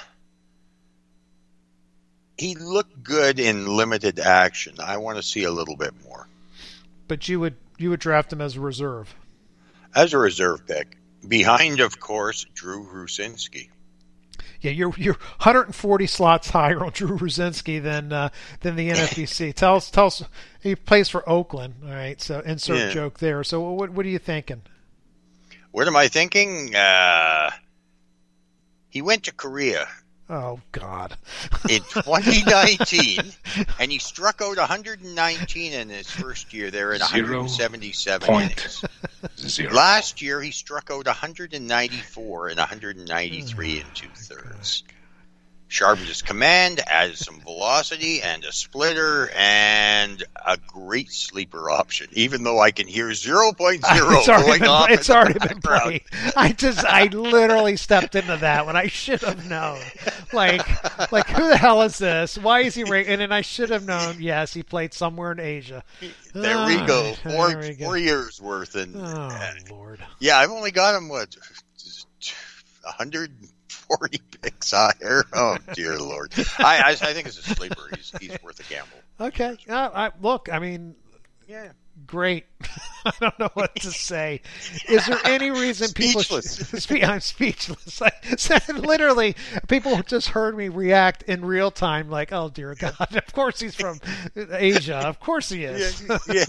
he looked good in limited action. I want to see a little bit more. But you would you would draft him as a reserve. As a reserve pick. Behind, of course, Drew Rucinski. Yeah, you're you're one hundred forty slots higher on Drew Rucinski than uh, than the N F B C. tell us, tell us, he plays for Oakland. All right, so insert yeah. joke there. So what what are you thinking? What am I thinking? Uh, he went to Korea. Oh, God. in twenty nineteen, and he struck out one hundred nineteen in his first year there in one hundred seventy-seven point innings. Zero. Last year, he struck out one hundred ninety-four in one hundred ninety-three and two-thirds. Sharpened his command, added some velocity and a splitter, and a great sleeper option, even though I can hear zero point zero it's already going been, off It's in already the been background. played. I just, I literally stepped into that when I should have known. Like, like who the hell is this? Why is he ra- And then I should have known, yes, he played somewhere in Asia. There oh, we go. Four, we go. four years worth. And, oh, uh, Lord. Yeah, I've only got him, what, one hundred forty picks higher? Oh, dear Lord. I, I, I think it's a sleeper. He's, he's worth a gamble. Okay. Uh, I, look, I mean, yeah, great. I don't know what to say. Is there any reason people... Speechless. Spe- I'm speechless. I, literally, people just heard me react in real time like, oh, dear God, of course he's from Asia. Of course he is. Yeah. yeah.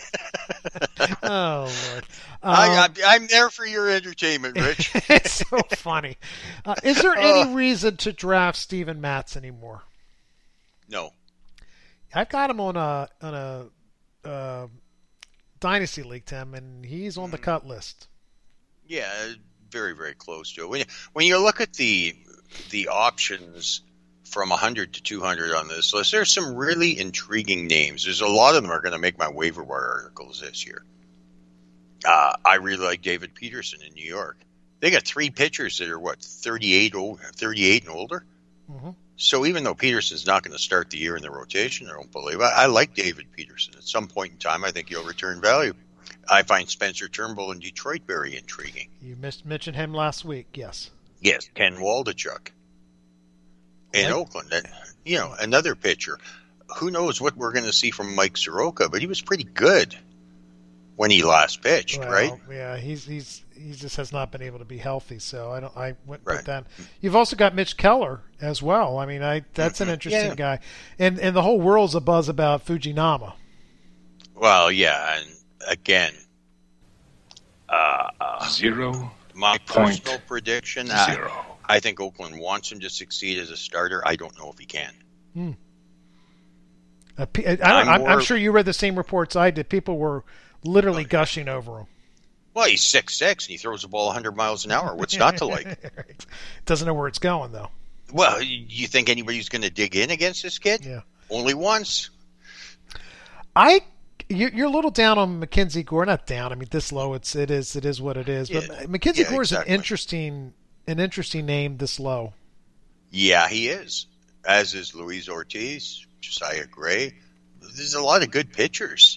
Oh, Lord. Um, I, I, I'm there for your entertainment, Rich. It's so funny. Uh, is there any uh, reason to draft Steven Matz anymore? No. I've got him on a on a uh, Dynasty League, Tim, and he's on the cut list. Yeah, very, very close to it. When you, when you look at the the options from one hundred to two hundred on this list, there's some really intriguing names. There's a lot of them are going to make my waiver wire articles this year. Uh, I really like David Peterson in New York. They got three pitchers that are, what, thirty-eight, old, thirty-eight and older? Mm-hmm. So even though Peterson's not going to start the year in the rotation, I don't believe, I, I like David Peterson. At some point in time, I think he'll return value. I find Spencer Turnbull in Detroit very intriguing. You missed, mentioned him last week, yes. Yes, Ken Waldichuk in Right. Oakland. And, you know, another pitcher. Who knows what we're going to see from Mike Soroka, but he was pretty good when he last pitched, Well, right? Yeah, he's he's he just has not been able to be healthy, so I don't I wouldn't Right. put that. You've also got Mitch Keller as well. I mean, I that's an interesting Yeah. guy, and and the whole world's a buzz about Fujinama. Well, yeah, and again, uh, uh, Zero. my Point personal prediction, I, Zero. I think Oakland wants him to succeed as a starter. I don't know if he can. Hmm. Uh, I, I, I'm I'm, more- I'm sure you read the same reports I did. People were literally gushing over him. Well, he's six six and he throws the ball one hundred miles an hour. What's not to like? Right. Doesn't know where it's going though. Well, you think anybody's going to dig in against this kid? Yeah. Only once. I you- you're a little down on Mackenzie Gore. Not down. I mean, this low. It's it is it is what it is. But Yeah. Mackenzie Yeah, Gore is exactly. an interesting an interesting name this low. Yeah, he is. As is Luis Ortiz, Josiah Gray. There's a lot of good pitchers,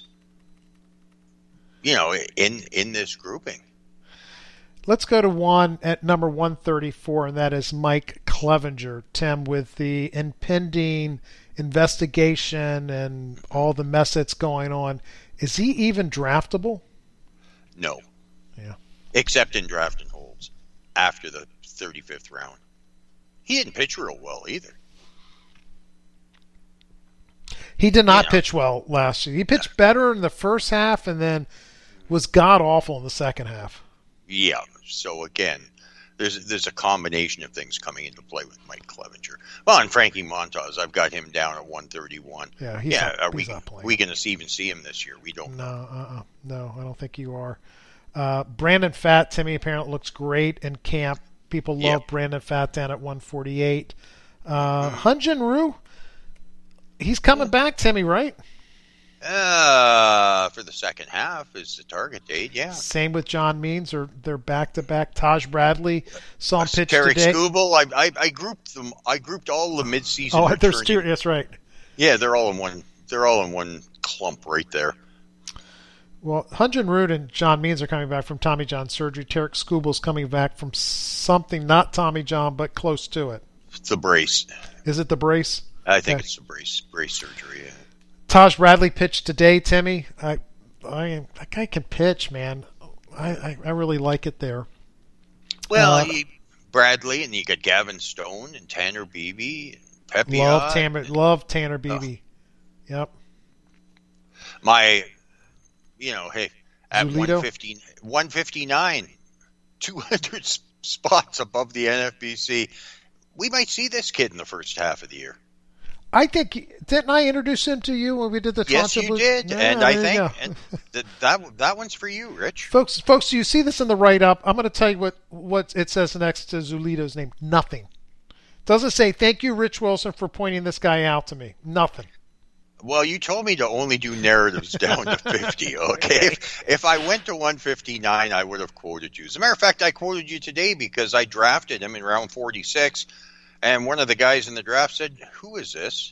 you know, in in this grouping. Let's go to one at number one thirty-four, and that is Mike Clevenger. Tim, with the impending investigation and all the mess that's going on, is he even draftable? No. Yeah. Except in drafting holds after the thirty-fifth round. He didn't pitch real well either. He did not Yeah. pitch well last year. He pitched better in the first half and then was god awful in the second half. Yeah. So again, there's there's a combination of things coming into play with Mike Clevenger. Well, and Frankie Montas, I've got him down at one thirty-one. Yeah, he's yeah. not, Are he's we not playing. we going to even see him this year? We don't know. No, uh-uh. No, I don't think you are. Uh, Brandon Pfaadt, Timmy, apparently looks great in camp. People love Yep. Brandon Pfaadt down at one forty-eight. Uh, Hyun-Jin Ryu, he's coming back, Timmy, right? Uh, for the second half is the target date. Yeah. Same with John Means, or they're back to back. Taj Bradley saw him pitch Tarek today. Skubal, I, I I grouped them. I grouped all the midseason. Oh, there's returning- two. That's right. Yeah, they're all in one. They're all in one clump right there. Well, Hyun-Jin Ryu and John Means are coming back from Tommy John surgery. Tarek Skubal's coming back from something not Tommy John, but close to it. It's the brace. Is it the brace? I think Okay. it's the brace brace surgery. Yeah. Taj Bradley pitched today, Timmy. I I that guy can pitch, man. I, I, I really like it there. Well, Uh, he, Bradley, and you got Gavin Stone and Tanner Beebe, Pepe. love Tanner, love Tanner Beebe. Oh. Yep. My, you know, hey, at Zulito? one fifty, one fifty-nine, two hundred spots above the N F B C, we might see this kid in the first half of the year. I think, didn't I introduce him to you when we did the Yes, Toronto you Blues? did, Yeah, and I there you think go. and th- that that one's for you, Rich. Folks, folks, you see this in the write-up. I'm going to tell you what, what it says next to Zulito's name. Nothing. Doesn't say, thank you, Rich Wilson, for pointing this guy out to me. Nothing. Well, you told me to only do narratives down to fifty, okay? If, if I went to one fifty-nine, I would have quoted you. As a matter of fact, I quoted you today because I drafted him in round forty-six, and one of the guys in the draft said, who is this?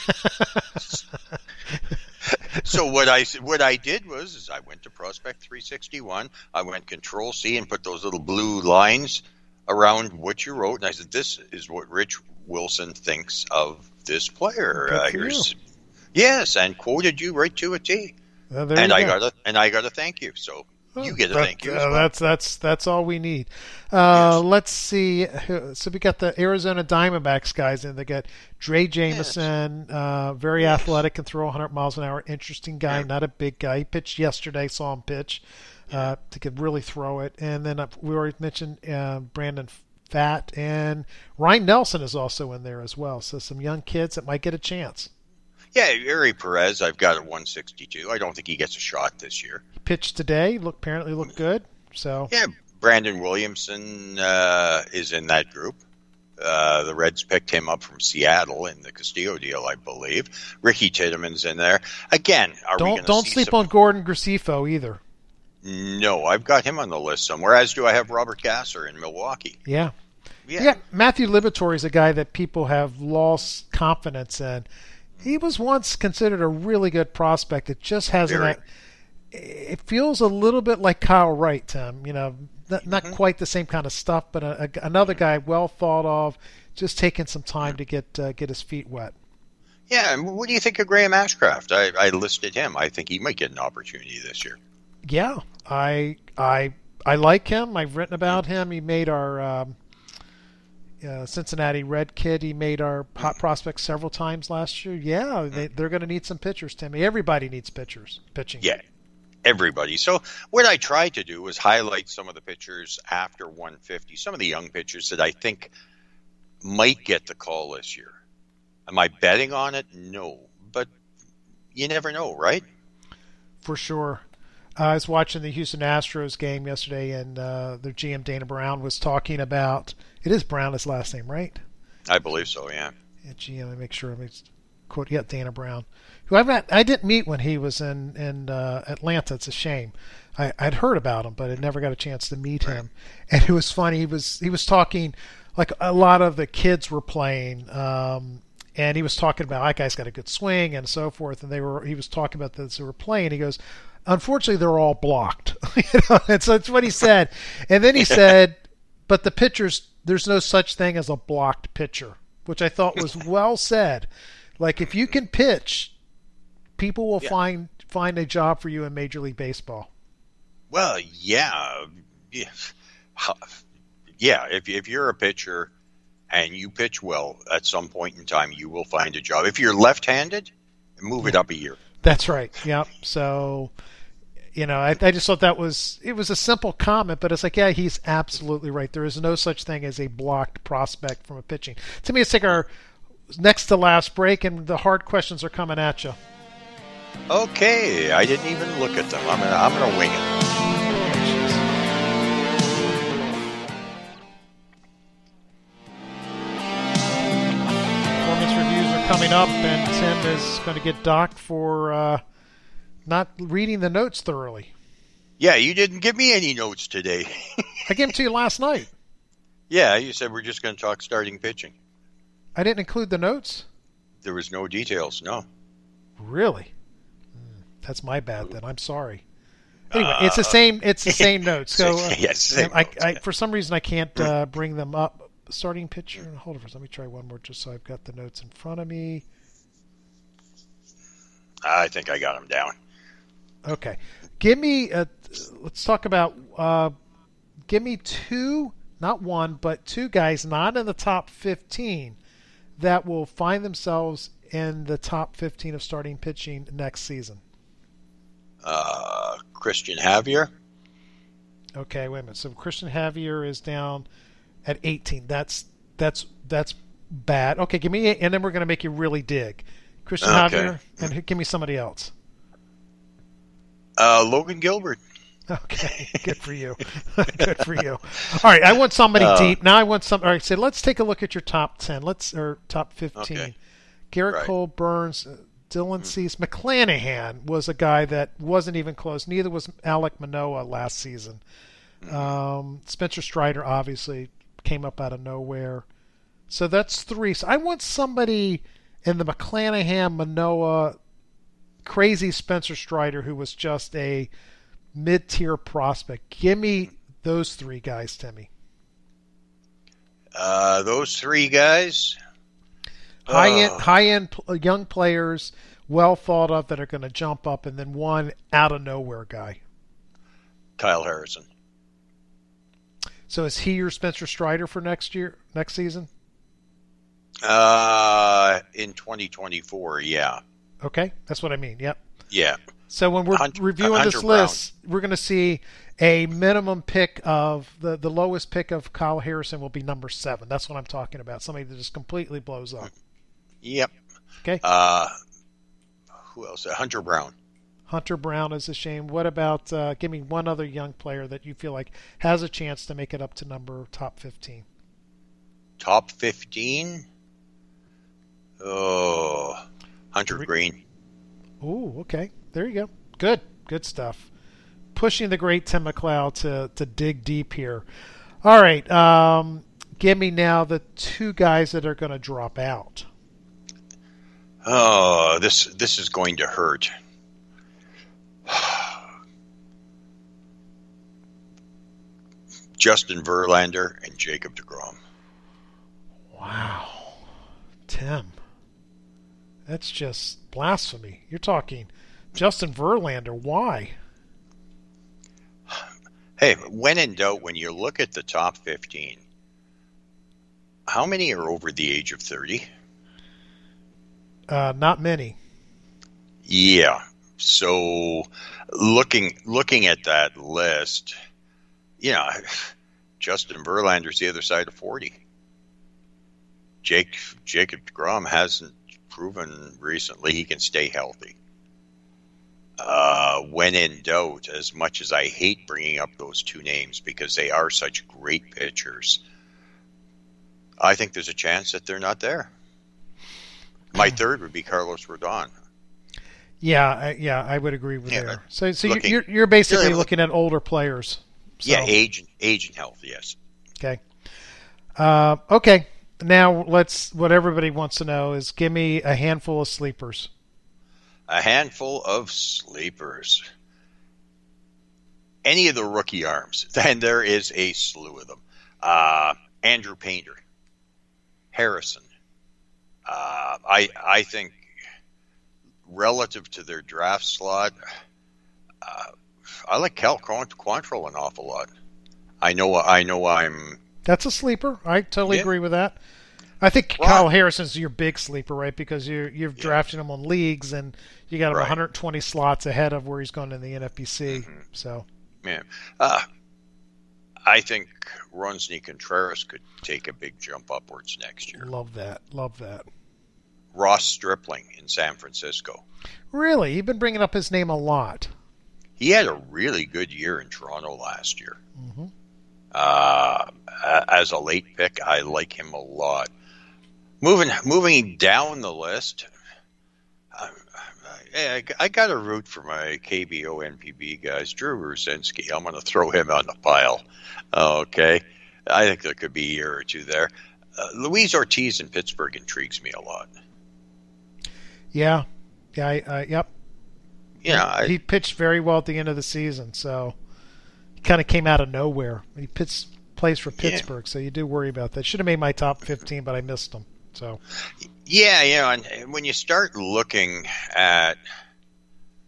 So what I what I did was is I went to Prospect three sixty-one. I went Control C and put those little blue lines around what you wrote, and I said, "This is what Rich Wilson thinks of this player." Good Uh, for here's you. yes, and quoted you right to a T. Uh, there and you I go. got a and I got a thank you. So you get a That- thank you. uh, As well. That's that's that's all we need. Uh, Yes. Let's see. So we got the Arizona Diamondbacks guys, and they got Dre Jameson, uh, very Yes. athletic, can throw one hundred miles an hour. Interesting guy, Yeah. not a big guy. He pitched yesterday. Saw him pitch. Uh, to could really throw it. And then uh, we already mentioned uh, Brandon Fat, and Ryan Nelson is also in there as well. So some young kids that might get a chance. Yeah, Yuri Perez, I've got at one sixty-two. I don't think he gets a shot this year. He pitched today. Look, apparently looked good. So Yeah, Brandon Williamson uh, is in that group. Uh, the Reds picked him up from Seattle in the Castillo deal, I believe. Ricky Titteman's in there. Again, are we don't going to don't see sleep some... on Gordon Gracefo either. No, I've got him on the list somewhere, as do I have Robert Gasser in Milwaukee. Yeah. Yeah. Yeah, Matthew Liberatore is a guy that people have lost confidence in. He was once considered a really good prospect. It just hasn't. Very. It feels a little bit like Kyle Wright, Tim. You know, not, not Mhm. quite the same kind of stuff, but a, a, another guy well thought of, just taking some time to get uh, get his feet wet. Yeah, and what do you think of Graham Ashcraft? I, I listed him. I think he might get an opportunity this year. Yeah, I I I like him. I've written about him. He made our um, uh, Cincinnati Red kid. He made our hot prospect several times last year. Yeah, they, they're going to need some pitchers, Timmy. Everybody needs pitchers pitching. Yeah, everybody. So what I tried to do was highlight some of the pitchers after one fifty, some of the young pitchers that I think might get the call this year. Am I betting on it? No, but you never know, right? For sure. Uh, I was watching the Houston Astros game yesterday, and uh, their G M Dana Brown was talking about. It is Brown, his last name, right? I believe so, yeah. Yeah, G M. Let me make sure. Let me quote. Yeah, Dana Brown, who I've not, I didn't meet when he was in in uh, Atlanta. It's a shame. I, I'd heard about him, but I never got a chance to meet him. And it was funny. He was he was talking like a lot of the kids were playing. Um, and he was talking about that guy's got a good swing and so forth. And they were he was talking about those who were playing. He goes, unfortunately, they're all blocked. you know, and so that's what he said. And then he said, but the pitchers, there's no such thing as a blocked pitcher, which I thought was well said. Like if you can pitch, people will Yeah. find find a job for you in Major League Baseball. Well, yeah, yeah, yeah. If if you're a pitcher and you pitch well, at some point in time, you will find a job. If you're left-handed, move it up a year. That's right. Yep. So, you know, I, I just thought that was it was a simple comment, but it's like, yeah, he's absolutely right. There is no such thing as a blocked prospect from a pitching. To me, let's take our next to last break, and the hard questions are coming at you. Okay, I didn't even look at them. I'm gonna I'm gonna wing it. Performance reviews are coming up, and Tim is going to get docked for uh, not reading the notes thoroughly. Yeah, you didn't give me any notes today. I gave them to you last night. Yeah, you said we're just going to talk starting pitching. I didn't include the notes? There was no details. No. Really? Hmm, That's my bad then. I'm sorry. Anyway, it's the same. It's the same notes. So uh, yes, same I, notes, I, yeah. for some reason, I can't uh, bring them up. Starting pitcher. Hold on for a second. Let me try one more, just so I've got the notes in front of me. I think I got them down. Okay. Give me, a, let's talk about, uh, give me two, not one, but two guys not in the top fifteen that will find themselves in the top fifteen of starting pitching next season. Uh, Christian Javier. Okay, wait a minute. So Christian Javier is down at eighteen. That's that's that's bad. Okay, give me, and then we're going to make you really dig. Christian Okay. Javier, and give me somebody else. Uh, Logan Gilbert. Okay, good for you. Good for you. All right, I want somebody Uh, deep. Now I want some. All right, so let's take a look at your top ten. Let's or top fifteen. Okay. Garrett Right. Cole, Burns, uh, Dylan Cease, McClanahan was a guy that wasn't even close. Neither was Alek Manoah last season. Um, Spencer Strider obviously came up out of nowhere. So that's three. So I want somebody in the McClanahan, Manoah, crazy Spencer Strider who was just a mid-tier prospect. Give me those three guys, Timmy. Uh, those three guys. High Uh, end, high end pl- young players, well thought of that are going to jump up, and then one out of nowhere guy. Kyle Harrison. So is he your Spencer Strider for next year, next season? Uh, in twenty twenty-four, yeah, Okay, that's what I mean. Yep. yeah. So when we're Hunter- reviewing Hunter this Brown. list, we're going to see a minimum pick of the the lowest pick of Kyle Harrison will be number seven. That's what I'm talking about. Somebody that just completely blows up. Yep. Okay. Uh, who else? Uh, Hunter Brown. Hunter Brown is a shame. What about uh, give me one other young player that you feel like has a chance to make it up to number top fifteen? Top fifteen. Oh, Hunter Re- Green. Ooh, okay. There you go. Good. Good stuff. Pushing the great Tim McLeod to, to dig deep here. All right. Um, give me now the two guys that are going to drop out. Oh, this this is going to hurt. Justin Verlander and Jacob deGrom. Wow. Tim. That's just blasphemy. You're talking Justin Verlander. Why? Hey, when in doubt, when you look at the top fifteen, how many are over the age of thirty? Uh, not many. Yeah. So looking looking at that list, you know, Justin Verlander's the other side of forty. Jake Jacob deGrom hasn't proven recently he can stay healthy. Uh, when in doubt, as much as I hate bringing up those two names because they are such great pitchers, I think there's a chance that they're not there. My third would be Carlos Rodon. Yeah, I, yeah, I would agree with Yeah, there. So, so looking- you're you're basically really look- looking at older players. So, Yeah, age and age and health, yes. Okay. Uh, okay. Now let's. What everybody wants to know is, give me a handful of sleepers. A handful of sleepers. Any of the rookie arms, and there is a slew of them. Uh, Andrew Painter, Harrison. Uh, I I think relative to their draft slot, uh, I like Cal Quant- Quantrill an awful lot. I know I know I'm. That's a sleeper. I totally Yeah. agree with that. I think Well, Kyle Harrison's your big sleeper, right? Because you're you've Yeah. drafted him on leagues, and you got him Right. one hundred twenty slots ahead of where he's going in the N F B C. Mm-hmm. So Man, uh, I think Ronsny Contreras could take a big jump upwards next year. love that. Love that. Ross Stripling in San Francisco. Really, you've been bringing up his name a lot. He had a really good year in Toronto last year. Mhm. Uh, as a late pick, I like him a lot. Moving moving down the list, I, I, I got to root for my K B O N P B guys. Drew Ruzinski, I'm going to throw him on the pile. Okay, I think there could be a year or two there. Uh, Luis Ortiz in Pittsburgh intrigues me a lot. Yeah, yeah, I, I, yep. You know, I, he pitched very well at the end of the season, so he kind of came out of nowhere. He pitched, plays for Pittsburgh, yeah. So you do worry about that. Should have made my top fifteen, but I missed him. So yeah, you know, and when you start looking at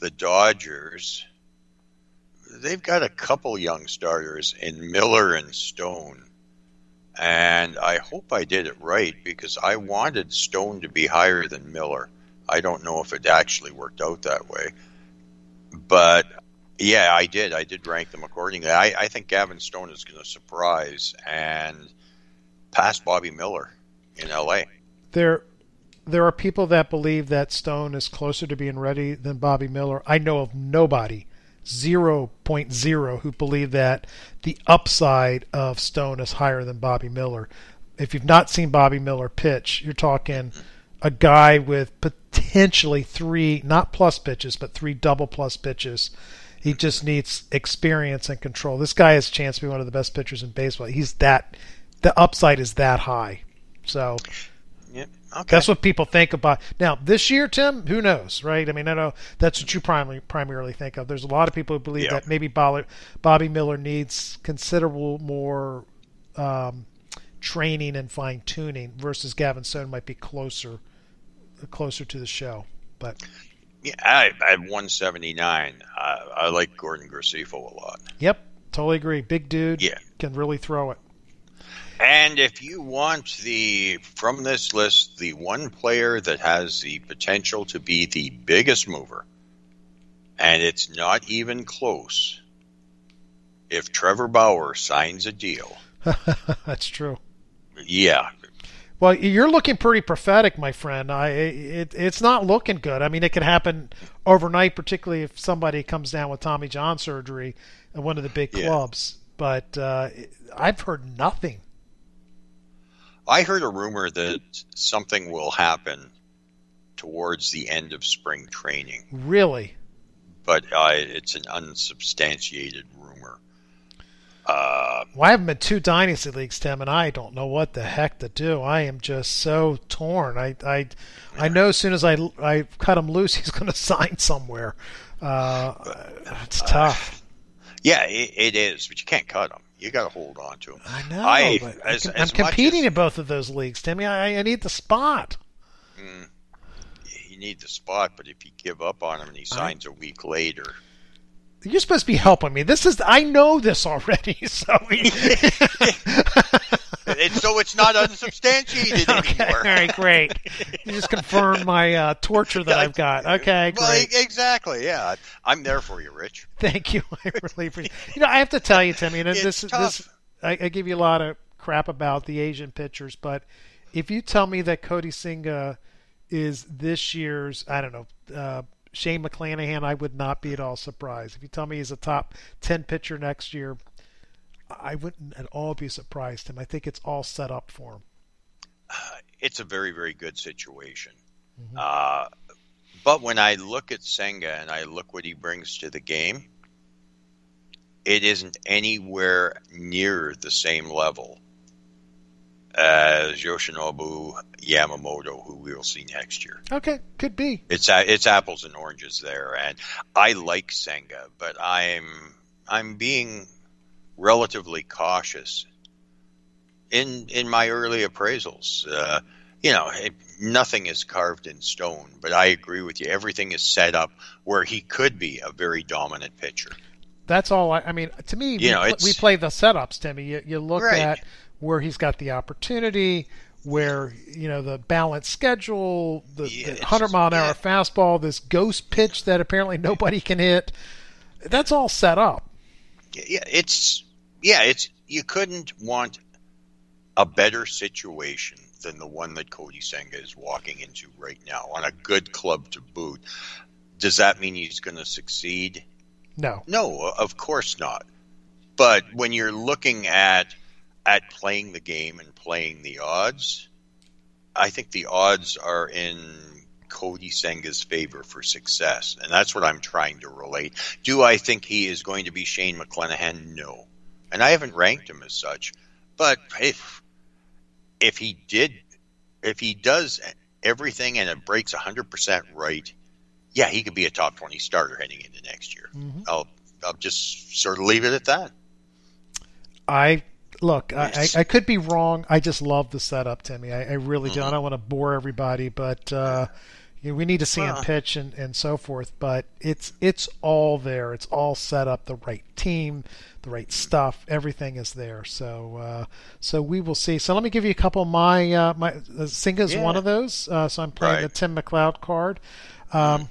the Dodgers, they've got a couple young starters in Miller and Stone. And I hope I did it right because I wanted Stone to be higher than Miller. I don't know if it actually worked out that way. But, yeah, I did. I did rank them accordingly. I, I think Gavin Stone is going to surprise and pass Bobby Miller in L A. There, there are people that believe that Stone is closer to being ready than Bobby Miller. I know of nobody, zero point zero, who believe that the upside of Stone is higher than Bobby Miller. If you've not seen Bobby Miller pitch, you're talking a guy with potentially three, not plus pitches, but three double plus pitches. He just needs experience and control. This guy has a chance to be one of the best pitchers in baseball. He's that, the upside is that high. So yeah, okay. That's what people think about. Now, this year, Tim, who knows, right? I mean, I know that's what you primarily primarily think of. There's a lot of people who believe yeah. that maybe Bobby, Bobby Miller needs considerable more um, training and fine-tuning versus Gavin Stone might be closer closer to the show. But yeah, I, I have one seventy-nine. I, I like Gordon Gracefo a lot. Yep, totally agree. Big dude, yeah. Can really throw it. And if you want the from this list, the one player that has the potential to be the biggest mover, and it's not even close, if Trevor Bauer signs a deal. That's true. Yeah. Well, you're looking pretty prophetic, my friend. I it, it's not looking good. I mean, it could happen overnight, particularly if somebody comes down with Tommy John surgery at one of the big yeah. clubs. But uh, I've heard nothing. I heard a rumor that something will happen towards the end of spring training. Really? But uh, it's an unsubstantiated rumor. Uh, well, I haven't been two dynasty leagues, Tim, and I don't know what the heck to do. I am just so torn. I, I, I know as soon as I, I cut him loose, he's going to sign somewhere. Uh, it's tough. Uh, yeah, it, it is, but you can't cut him. You got to hold on to him. I know. I, but as, I'm, as I'm competing as, in both of those leagues, Timmy. I, I need the spot. Mm, you need the spot, but if you give up on him and he signs I, a week later. You're supposed to be helping me. This is I know this already, so it's so it's not unsubstantiated okay. anymore. All right, great. You just confirmed my uh, torture that I've got. Okay, well, great. Exactly. Yeah, I'm there for you, Rich. Thank you. I really appreciate. You know, I have to tell you, Timmy. You know, it's this tough. this I, I give you a lot of crap about the Asian pitchers, but if you tell me that Cody Senga is this year's, I don't know. Uh, Shane McClanahan, I would not be at all surprised. If you tell me he's a top ten pitcher next year, I wouldn't at all be surprised. Him, I think it's all set up for him. Uh, it's a very, very good situation. Mm-hmm. Uh, but when I look at Senga and I look what he brings to the game, it isn't anywhere near the same level as Yoshinobu Yamamoto, who we'll see next year. Okay, could be. It's it's apples and oranges there, and I like Senga, but I'm I'm being relatively cautious in in my early appraisals. Uh, you know, it, nothing is carved in stone, but I agree with you. Everything is set up where he could be a very dominant pitcher. That's all. I, I mean, to me, you we, know, pl- we play the setups, Timmy. You, you look right. at where he's got the opportunity, where, you know, the balanced schedule, the, yeah, the one hundred mile an hour yeah. fastball, this ghost pitch that apparently nobody can hit. That's all set up. Yeah, it's yeah, it's you couldn't want a better situation than the one that Cody Senga is walking into right now on a good club to boot. Does that mean he's going to succeed? No. No, of course not. But when you're looking at at playing the game and playing the odds, I think the odds are in Cody Senga's favor for success. And that's what I'm trying to relate. Do I think he is going to be Shane McClanahan? No. And I haven't ranked him as such. But if if he did, if he does everything and it breaks one hundred percent right, yeah, he could be a top twenty starter heading into next year. Mm-hmm. I'll I'll just sort of leave it at that. I look, I, I, I could be wrong. I just love the setup, Timmy. I, I really mm-hmm. do. I don't want to bore everybody, but uh, You know, we need to see Well. him pitch and, and so forth, but it's it's all there. It's all set up. The right team, the right stuff. Everything is there. So uh, so we will see. So let me give you a couple of my uh, my uh, Senga's Yeah. one of those. Uh, so I'm playing Right. the Tim McLeod card. Um,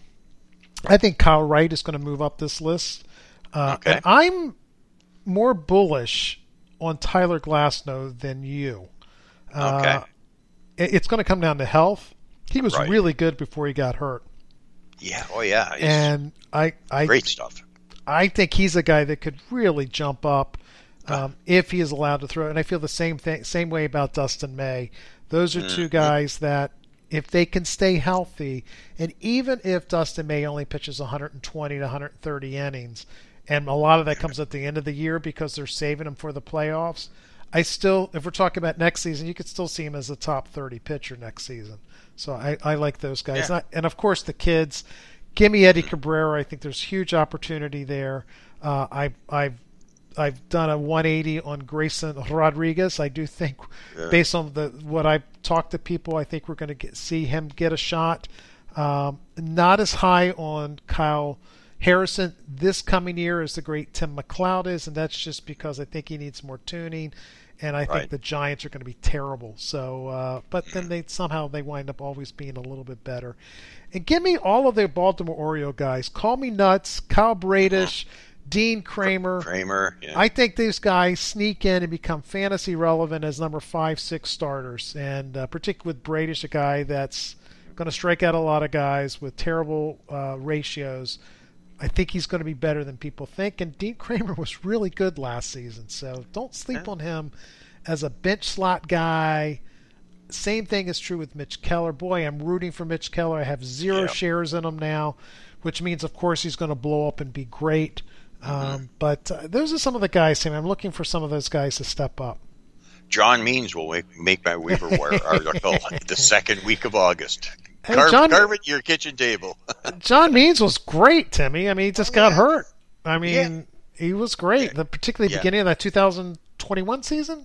I think Kyle Wright is going to move up this list. Uh, Okay. And I'm more bullish on Tyler Glasnow than you. Uh, Okay. it- It's going to come down to health. He was Right. really good before he got hurt, Yeah. Oh, yeah. He's and I I great stuff. I think he's a guy that could really jump up um, if he is allowed to throw. And I feel the same thing, same way about Dustin May. Those are two Mhm. guys that, if they can stay healthy, and even if Dustin May only pitches one hundred twenty to one hundred thirty innings, and a lot of that comes at the end of the year because they're saving him for the playoffs, I still, if we're talking about next season, you could still see him as a top thirty pitcher next season. So I, I like those guys. Yeah. And of course, the kids. Give me Eddie Cabrera. I think there's huge opportunity there. Uh, I, I've I've done a one eighty on Grayson Rodriguez. I do think, Yeah. based on the what I've talked to people, I think we're going to see him get a shot. Um, not as high on Kyle Harrison this coming year as the great Tim McLeod is, and that's just because I think he needs more tuning, and I Right. think the Giants are going to be terrible. So, uh, but then they somehow they wind up always being a little bit better. And give me all of the Baltimore Oriole guys. Call me nuts. Kyle Bradish, Dean Kramer. Kramer. Yeah. I think these guys sneak in and become fantasy relevant as number five, six starters, and uh, particularly with Bradish, a guy that's going to strike out a lot of guys with terrible uh, ratios. I think he's going to be better than people think. And Dean Kramer was really good last season, so don't sleep Yeah. on him as a bench slot guy. Same thing is true with Mitch Keller. Boy, I'm rooting for Mitch Keller. I have zero Yeah. shares in him now, which means, of course, he's going to blow up and be great. Um, but uh, those are some of the guys, Sam. I'm looking for some of those guys to step up. John Means will make, make my waiver wire article the second week of August. Hey, carve, John- carve it to your kitchen table. John Means was great, Timmy. I mean, he just Oh, got yeah. hurt. I mean, Yeah. he was great. The particularly Yeah. beginning of that two thousand twenty-one season.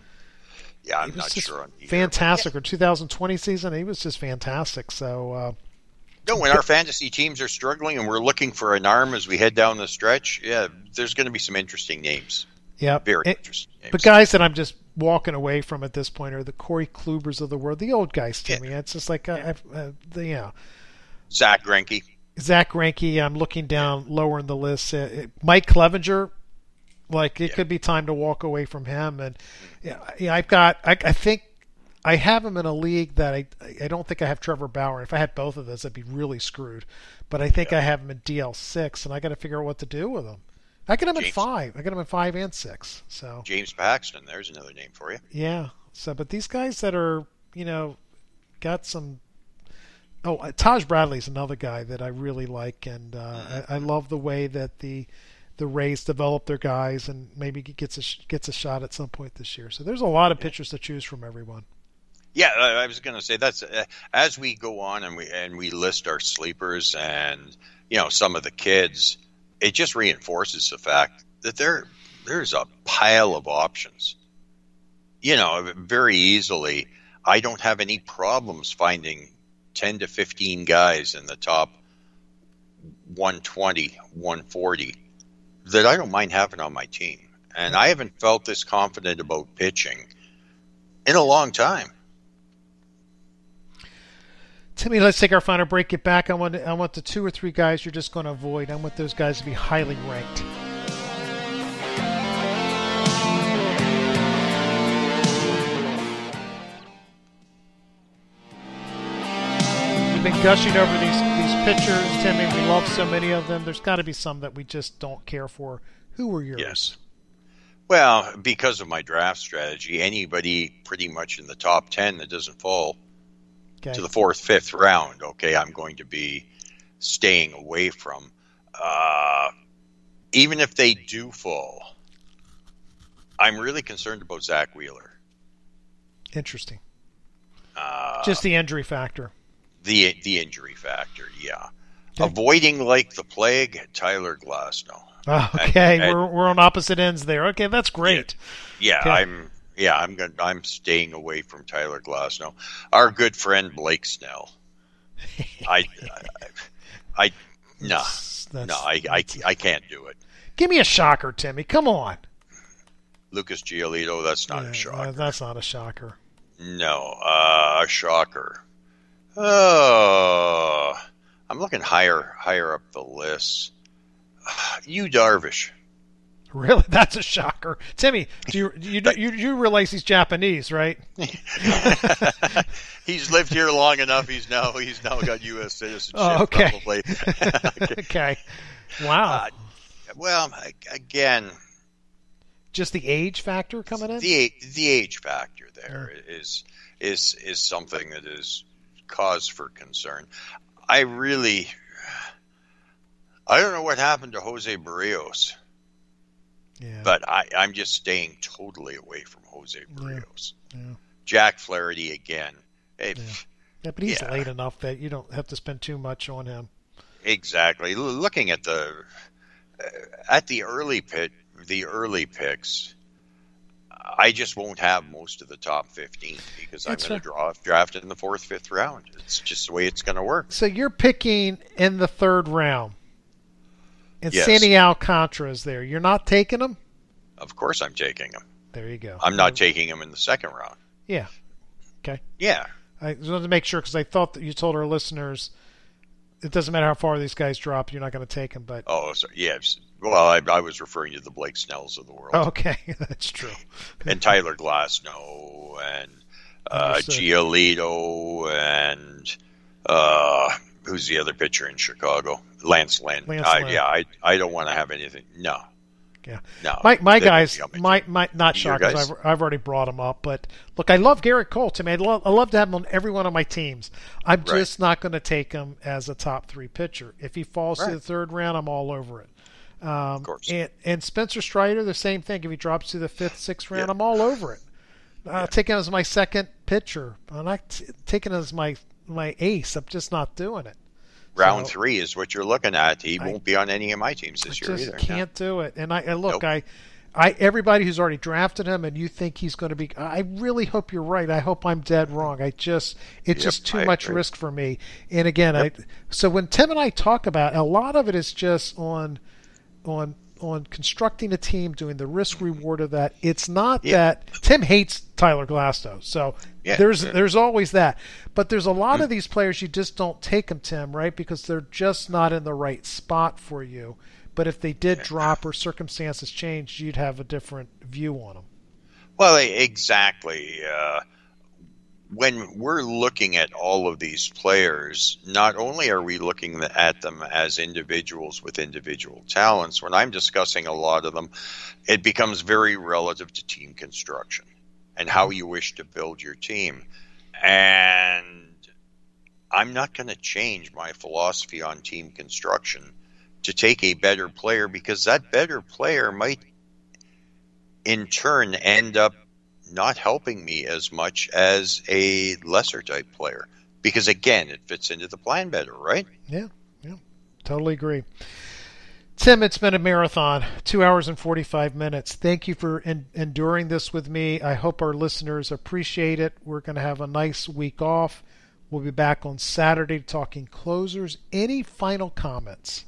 Yeah, I'm He was not just sure on the year, fantastic. Or two thousand twenty season, he was just fantastic. So, uh, but- No, when our fantasy teams are struggling and we're looking for an arm as we head down the stretch, yeah, there's going to be some interesting names. yeah. Very And- interesting names. But guys that I'm just walking away from at this point are the Corey Klubers of the world, the old guys, Timmy. It's just like, uh, I've, uh, the, you know, Zach Greinke. Zach Greinke, I'm looking down lower in the list. Uh, Mike Clevenger, like it Yeah. could be time to walk away from him. And yeah, yeah, I've got, I, I think I have him in a league that I, I don't think I have Trevor Bauer. If I had both of those, I'd be really screwed. But I think Yeah. I have him in D L six, and I got to figure out what to do with him. I got him in James. five. I got him in five and six. So James Paxton, there's another name for you. yeah. So, but these guys that are, you know, got some. Oh, uh, Taj Bradley's another guy that I really like, and uh, I, I love the way that the the Rays develop their guys, and maybe he gets a sh- gets a shot at some point this year. So there's a lot of pitchers to choose from, everyone. Yeah, I I was going to say that's uh, as we go on and we and we list our sleepers and you know some of the kids, it just reinforces the fact that there there's a pile of options. You know, very easily, I don't have any problems finding ten to fifteen guys in the top one twenty, one forty that I don't mind having on my team. And I haven't felt this confident about pitching in a long time. Timmy, let's take our final break. Get back. I want I want the two or three guys you're just going to avoid. I want those guys to be highly ranked. We've been gushing over these these pitchers, Timmy. We love so many of them. There's got to be some that we just don't care for. Who are yours? Yes. Well, because of my draft strategy, anybody pretty much in the top ten that doesn't fall Okay. to the fourth, fifth round, okay, I'm going to be staying away from. Uh, even if they do fall, I'm really concerned about Zach Wheeler. Interesting. Uh, Just the injury factor. the the injury factor, yeah. Okay. Avoiding like the plague, Tyler Glasnow. Oh, okay, and- we're we're on opposite ends there. Okay, that's great. Yeah, Okay. I'm. Yeah, I'm going. I'm staying away from Tyler Glasnow. Our good friend Blake Snell. I, I, I no, That's, no, I, I, I can't do it. Give me a shocker, Timmy. Come on. Lucas Giolito, that's not Yeah, a shocker. That's not a shocker. No, uh, a shocker. Oh, I'm looking higher, higher up the list. Yu Darvish. Really, that's a shocker, Timmy. Do you you you, you realize he's Japanese, right? He's lived here long enough. He's now he's now got U S citizenship. Oh, okay. Probably. Okay. Wow. Uh, well, again, just the age factor coming in. The the age factor there yeah. is is is something that is cause for concern. I really, I don't know what happened to Jose Barrios. Yeah. But I, I'm just staying totally away from Jose Barrios. Yeah. Yeah. Jack Flaherty again. Yeah. yeah, but he's yeah. late enough that you don't have to spend too much on him. Exactly. L- looking at the uh, at the early pit, the early picks, I just won't have most of the top fifteen because That's I'm going to draw draft in the fourth, fifth round. It's just the way it's going to work. So you're picking in the third round, and yes. Sandy Alcantara is there. You're not taking him? Of course, I'm taking him. There you go. I'm not taking him in the second round. Yeah. Okay. Yeah. I just wanted to make sure because I thought that you told our listeners it doesn't matter how far these guys drop, you're not going to take them. But oh, so, yes. Well, I, I was referring to the Blake Snells of the world. Oh, okay, that's true. And Tyler Glasnow and uh, Giolito and uh, who's the other pitcher in Chicago? Lance Lynn. Lance I, Lynn. Yeah, I I don't want to have anything. No. Yeah. No. My my guys, my my not shockers. I've, I've already brought them up, but look, I love Garrett Cole. To me, I love, I love to have him on every one of my teams. I'm right. just not going to take him as a top three pitcher. If he falls right. to the third round, I'm all over it. Um, of course. And, and Spencer Strider, the same thing. If he drops to the fifth, sixth round, yeah. I'm all over it. I'll yeah. take him as my second pitcher. I'm not t- taking him as my my ace. I'm just not doing it. Round so, three is what you're looking at. He I, won't be on any of my teams this I year just either. Can't no. do it. And I, I look, nope. I. I everybody who's already drafted him and you think he's going to be I really hope you're right. I hope I'm dead wrong. I just it's yep, just too I much agree. risk for me. And again, yep. I so when Tim and I talk about a lot of it is just on on on constructing a team, doing the risk reward of that. It's not yep. that Tim hates Tyler Glasnow. So yeah, there's sure. there's always that. But there's a lot mm. of these players you just don't take them, Tim, right? Because they're just not in the right spot for you. But if they did drop or circumstances changed, you'd have a different view on them. Well, exactly. Uh, when we're looking at all of these players, not only are we looking at them as individuals with individual talents, when I'm discussing a lot of them, it becomes very relative to team construction and how you wish to build your team. And I'm not going to change my philosophy on team construction to take a better player because that better player might in turn end up not helping me as much as a lesser type player because again it fits into the plan better, right? Yeah, yeah, totally agree. Tim, it's been a marathon, two hours and forty-five minutes. Thank you for en- enduring this with me. I hope our listeners appreciate it. We're going to have a nice week off. We'll be back on Saturday talking closers. Any final comments?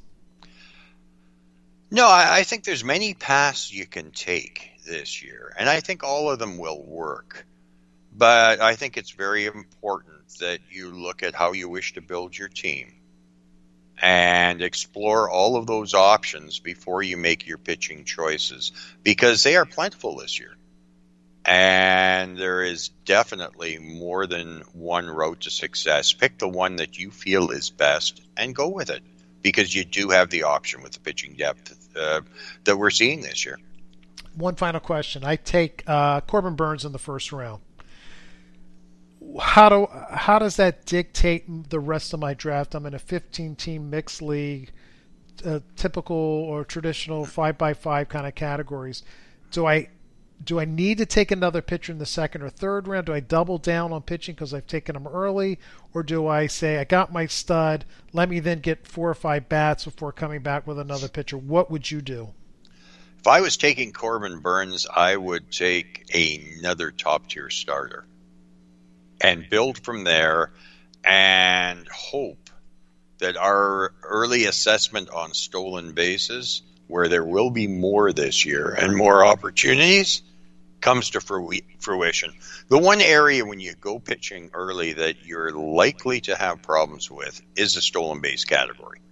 No, I, I think there's many paths you can take this year, and I think all of them will work. But I think it's very important that you look at how you wish to build your team and explore all of those options before you make your pitching choices, because they are plentiful this year. And there is definitely more than one road to success. Pick the one that you feel is best and go with it, because you do have the option with the pitching depth uh, that we're seeing this year. One final question. I take uh, Corbin Burnes in the first round. How do how does that dictate the rest of my draft? I'm in a fifteen-team mixed league, uh, typical or traditional five by five kind of categories. Do I do I need to take another pitcher in the second or third round? Do I double down on pitching because I've taken them early? Or do I say, I got my stud, let me then get four or five bats before coming back with another pitcher? What would you do? If I was taking Corbin Burnes, I would take another top-tier starter and build from there and hope that our early assessment on stolen bases, where there will be more this year and more opportunities, comes to fruition. The one area when you go pitching early that you're likely to have problems with is the stolen base category.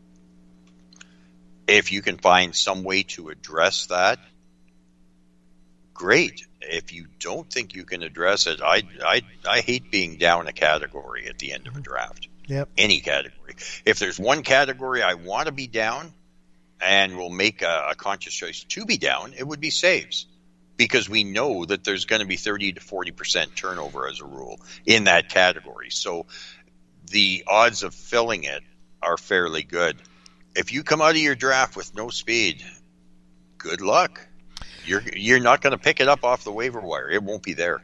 If you can find some way to address that, great. If you don't think you can address it, I, I, I hate being down a category at the end of a draft. Yep. Any category. If there's one category I want to be down and will make a, a conscious choice to be down, it would be saves. Because we know that there's going to be thirty to forty percent turnover as a rule in that category. So the odds of filling it are fairly good. If you come out of your draft with no speed, good luck. You're you're not going to pick it up off the waiver wire. It won't be there.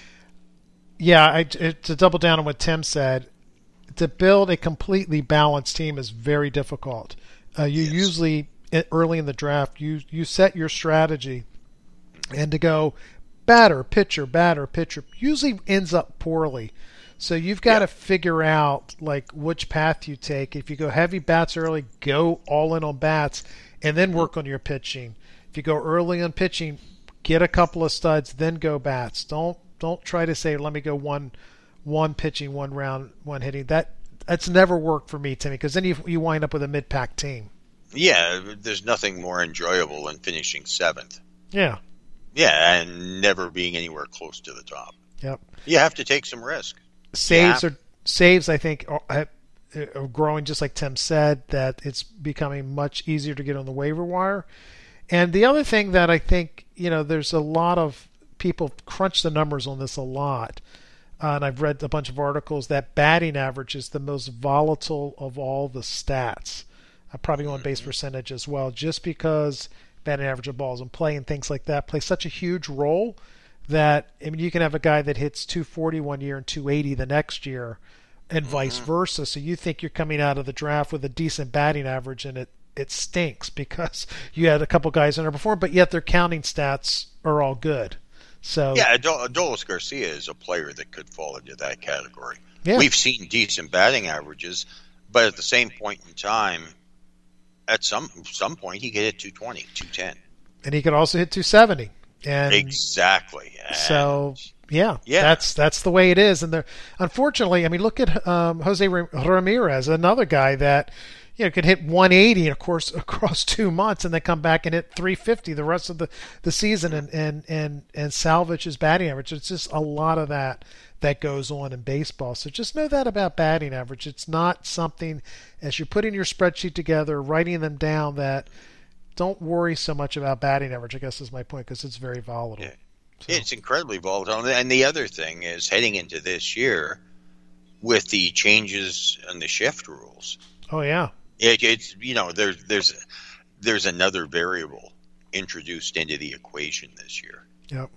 Yeah, I, to double down on what Tim said, to build a completely balanced team is very difficult. Uh, you yes. usually, early in the draft, you, you set your strategy, and to go batter, pitcher, batter, pitcher usually ends up poorly. So you've got yeah. to figure out like which path you take. If you go heavy bats early, go all in on bats, and then work on your pitching. If you go early on pitching, get a couple of studs, then go bats. Don't don't try to say, let me go one one pitching, one round, one hitting. That that's never worked for me, Timmy, because then you you wind up with a mid-pack team. Yeah, there's nothing more enjoyable than finishing seventh. Yeah. Yeah, and never being anywhere close to the top. Yep. You have to take some risk. Saves yeah. are saves. I think are, are growing, just like Tim said. That it's becoming much easier to get on the waiver wire. And the other thing that I think, you know, there's a lot of people crunch the numbers on this a lot, uh, and I've read a bunch of articles that batting average is the most volatile of all the stats. I probably on base percentage as well, just because batting average of balls in play and things like that play such a huge role that, I mean, you can have a guy that hits two forty one year and two eighty the next year and mm-hmm. vice versa. So you think you're coming out of the draft with a decent batting average, and it, it stinks because you had a couple guys underperform, but yet their counting stats are all good. So yeah, Adolis Garcia is a player that could fall into that category. Yeah. We've seen decent batting averages, but at the same point in time, at some some point, he could hit two twenty, two ten. And he could also hit two seventy. And exactly. And so, yeah, yeah, that's that's the way it is. And unfortunately, I mean, look at um, Jose Ramirez, another guy that, you know, could hit one eighty, of course, across two months, and then come back and hit three fifty the rest of the, the season and, and, and, and salvage his batting average. It's just a lot of that that goes on in baseball. So just know that about batting average. It's not something, as you're putting your spreadsheet together, writing them down, that don't worry so much about batting average, I guess is my point, because it's very volatile. Yeah. So. It's incredibly volatile. And the other thing is, heading into this year with the changes in the shift rules. Oh, yeah. It, it's, you know, there's, there's, there's another variable introduced into the equation this year. Yep.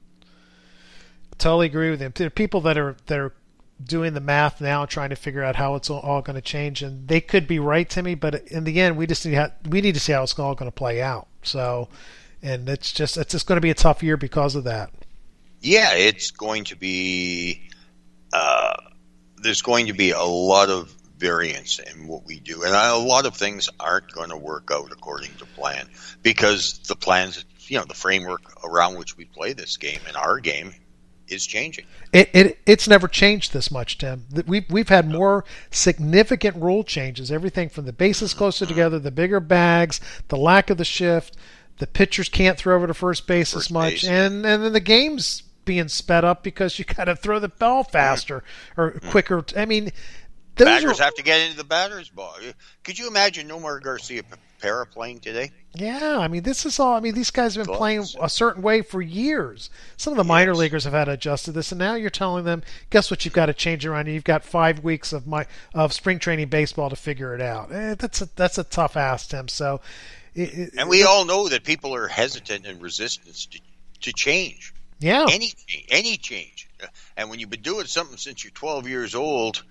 Totally agree with him. There are people that are that are doing the math now, trying to figure out how it's all, all going to change, and they could be right, Timmy. But in the end, we just need to, we need to see how it's all going to play out. So, and it's just it's just going to be a tough year because of that. Yeah, it's going to be. Uh, there's going to be a lot of variance in what we do, and a lot of things aren't going to work out according to plan, because the plans, you know, the framework around which we play this game and our game is changing. It, it it's never changed this much, Tim. We've we've had more significant rule changes. Everything from the bases closer together, the bigger bags, the lack of the shift, the pitchers can't throw over to first base first as much, base. and and then the game's being sped up because you got to throw the ball faster or quicker. I mean, those batters are, have to get into the batter's ball. Could you imagine Nomar Garcia-Pera playing today? Yeah, I mean, this is all. I mean, these guys have been Close. playing a certain way for years. Some of the minor yes. leaguers have had to adjust to this, and now you're telling them, guess what? You've got to change around. You've got five weeks of my of spring training baseball to figure it out. Eh, that's a that's a tough ask, Tim. So, it, it, and we it, all know that people are hesitant and resistant to to change. Yeah, any any change. And when you've been doing something since you're twelve years old,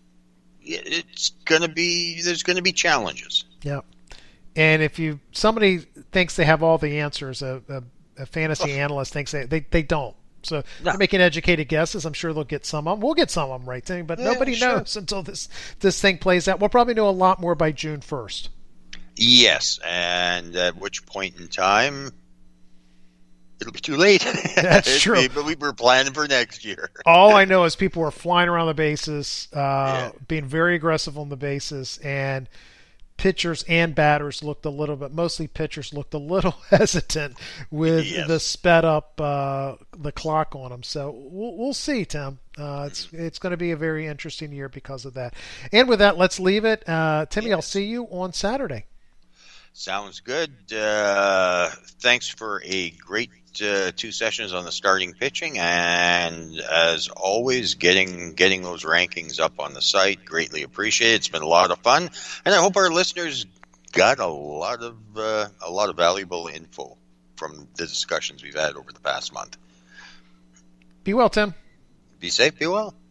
it's gonna be there's gonna be challenges. Yeah. And if you somebody thinks they have all the answers, a, a, a fantasy analyst thinks they, they they don't. So No. they're making educated guesses. I'm sure they'll get some of them. We'll get some of them right, Timmy, but Yeah, nobody sure. knows until this this thing plays out. We'll probably know a lot more by June first. Yes, and at which point in time, it'll be too late. That's true. But we were planning for next year. All I know is people were flying around the bases, uh, Yeah. being very aggressive on the bases, and pitchers and batters looked a little bit, mostly pitchers looked a little hesitant with Yes. the sped up uh, the clock on them. So we'll, we'll see, Tim. Uh, it's it's going to be a very interesting year because of that. And with that, let's leave it. Uh, Timmy, I'll Yes. see you on Saturday. Sounds good. Uh, thanks for a great uh, two sessions on the starting pitching, and as always, getting getting those rankings up on the site. Greatly appreciated. It's been a lot of fun, and I hope our listeners got a lot of uh, a lot of valuable info from the discussions we've had over the past month. Be well, Tim. Be safe. Be well.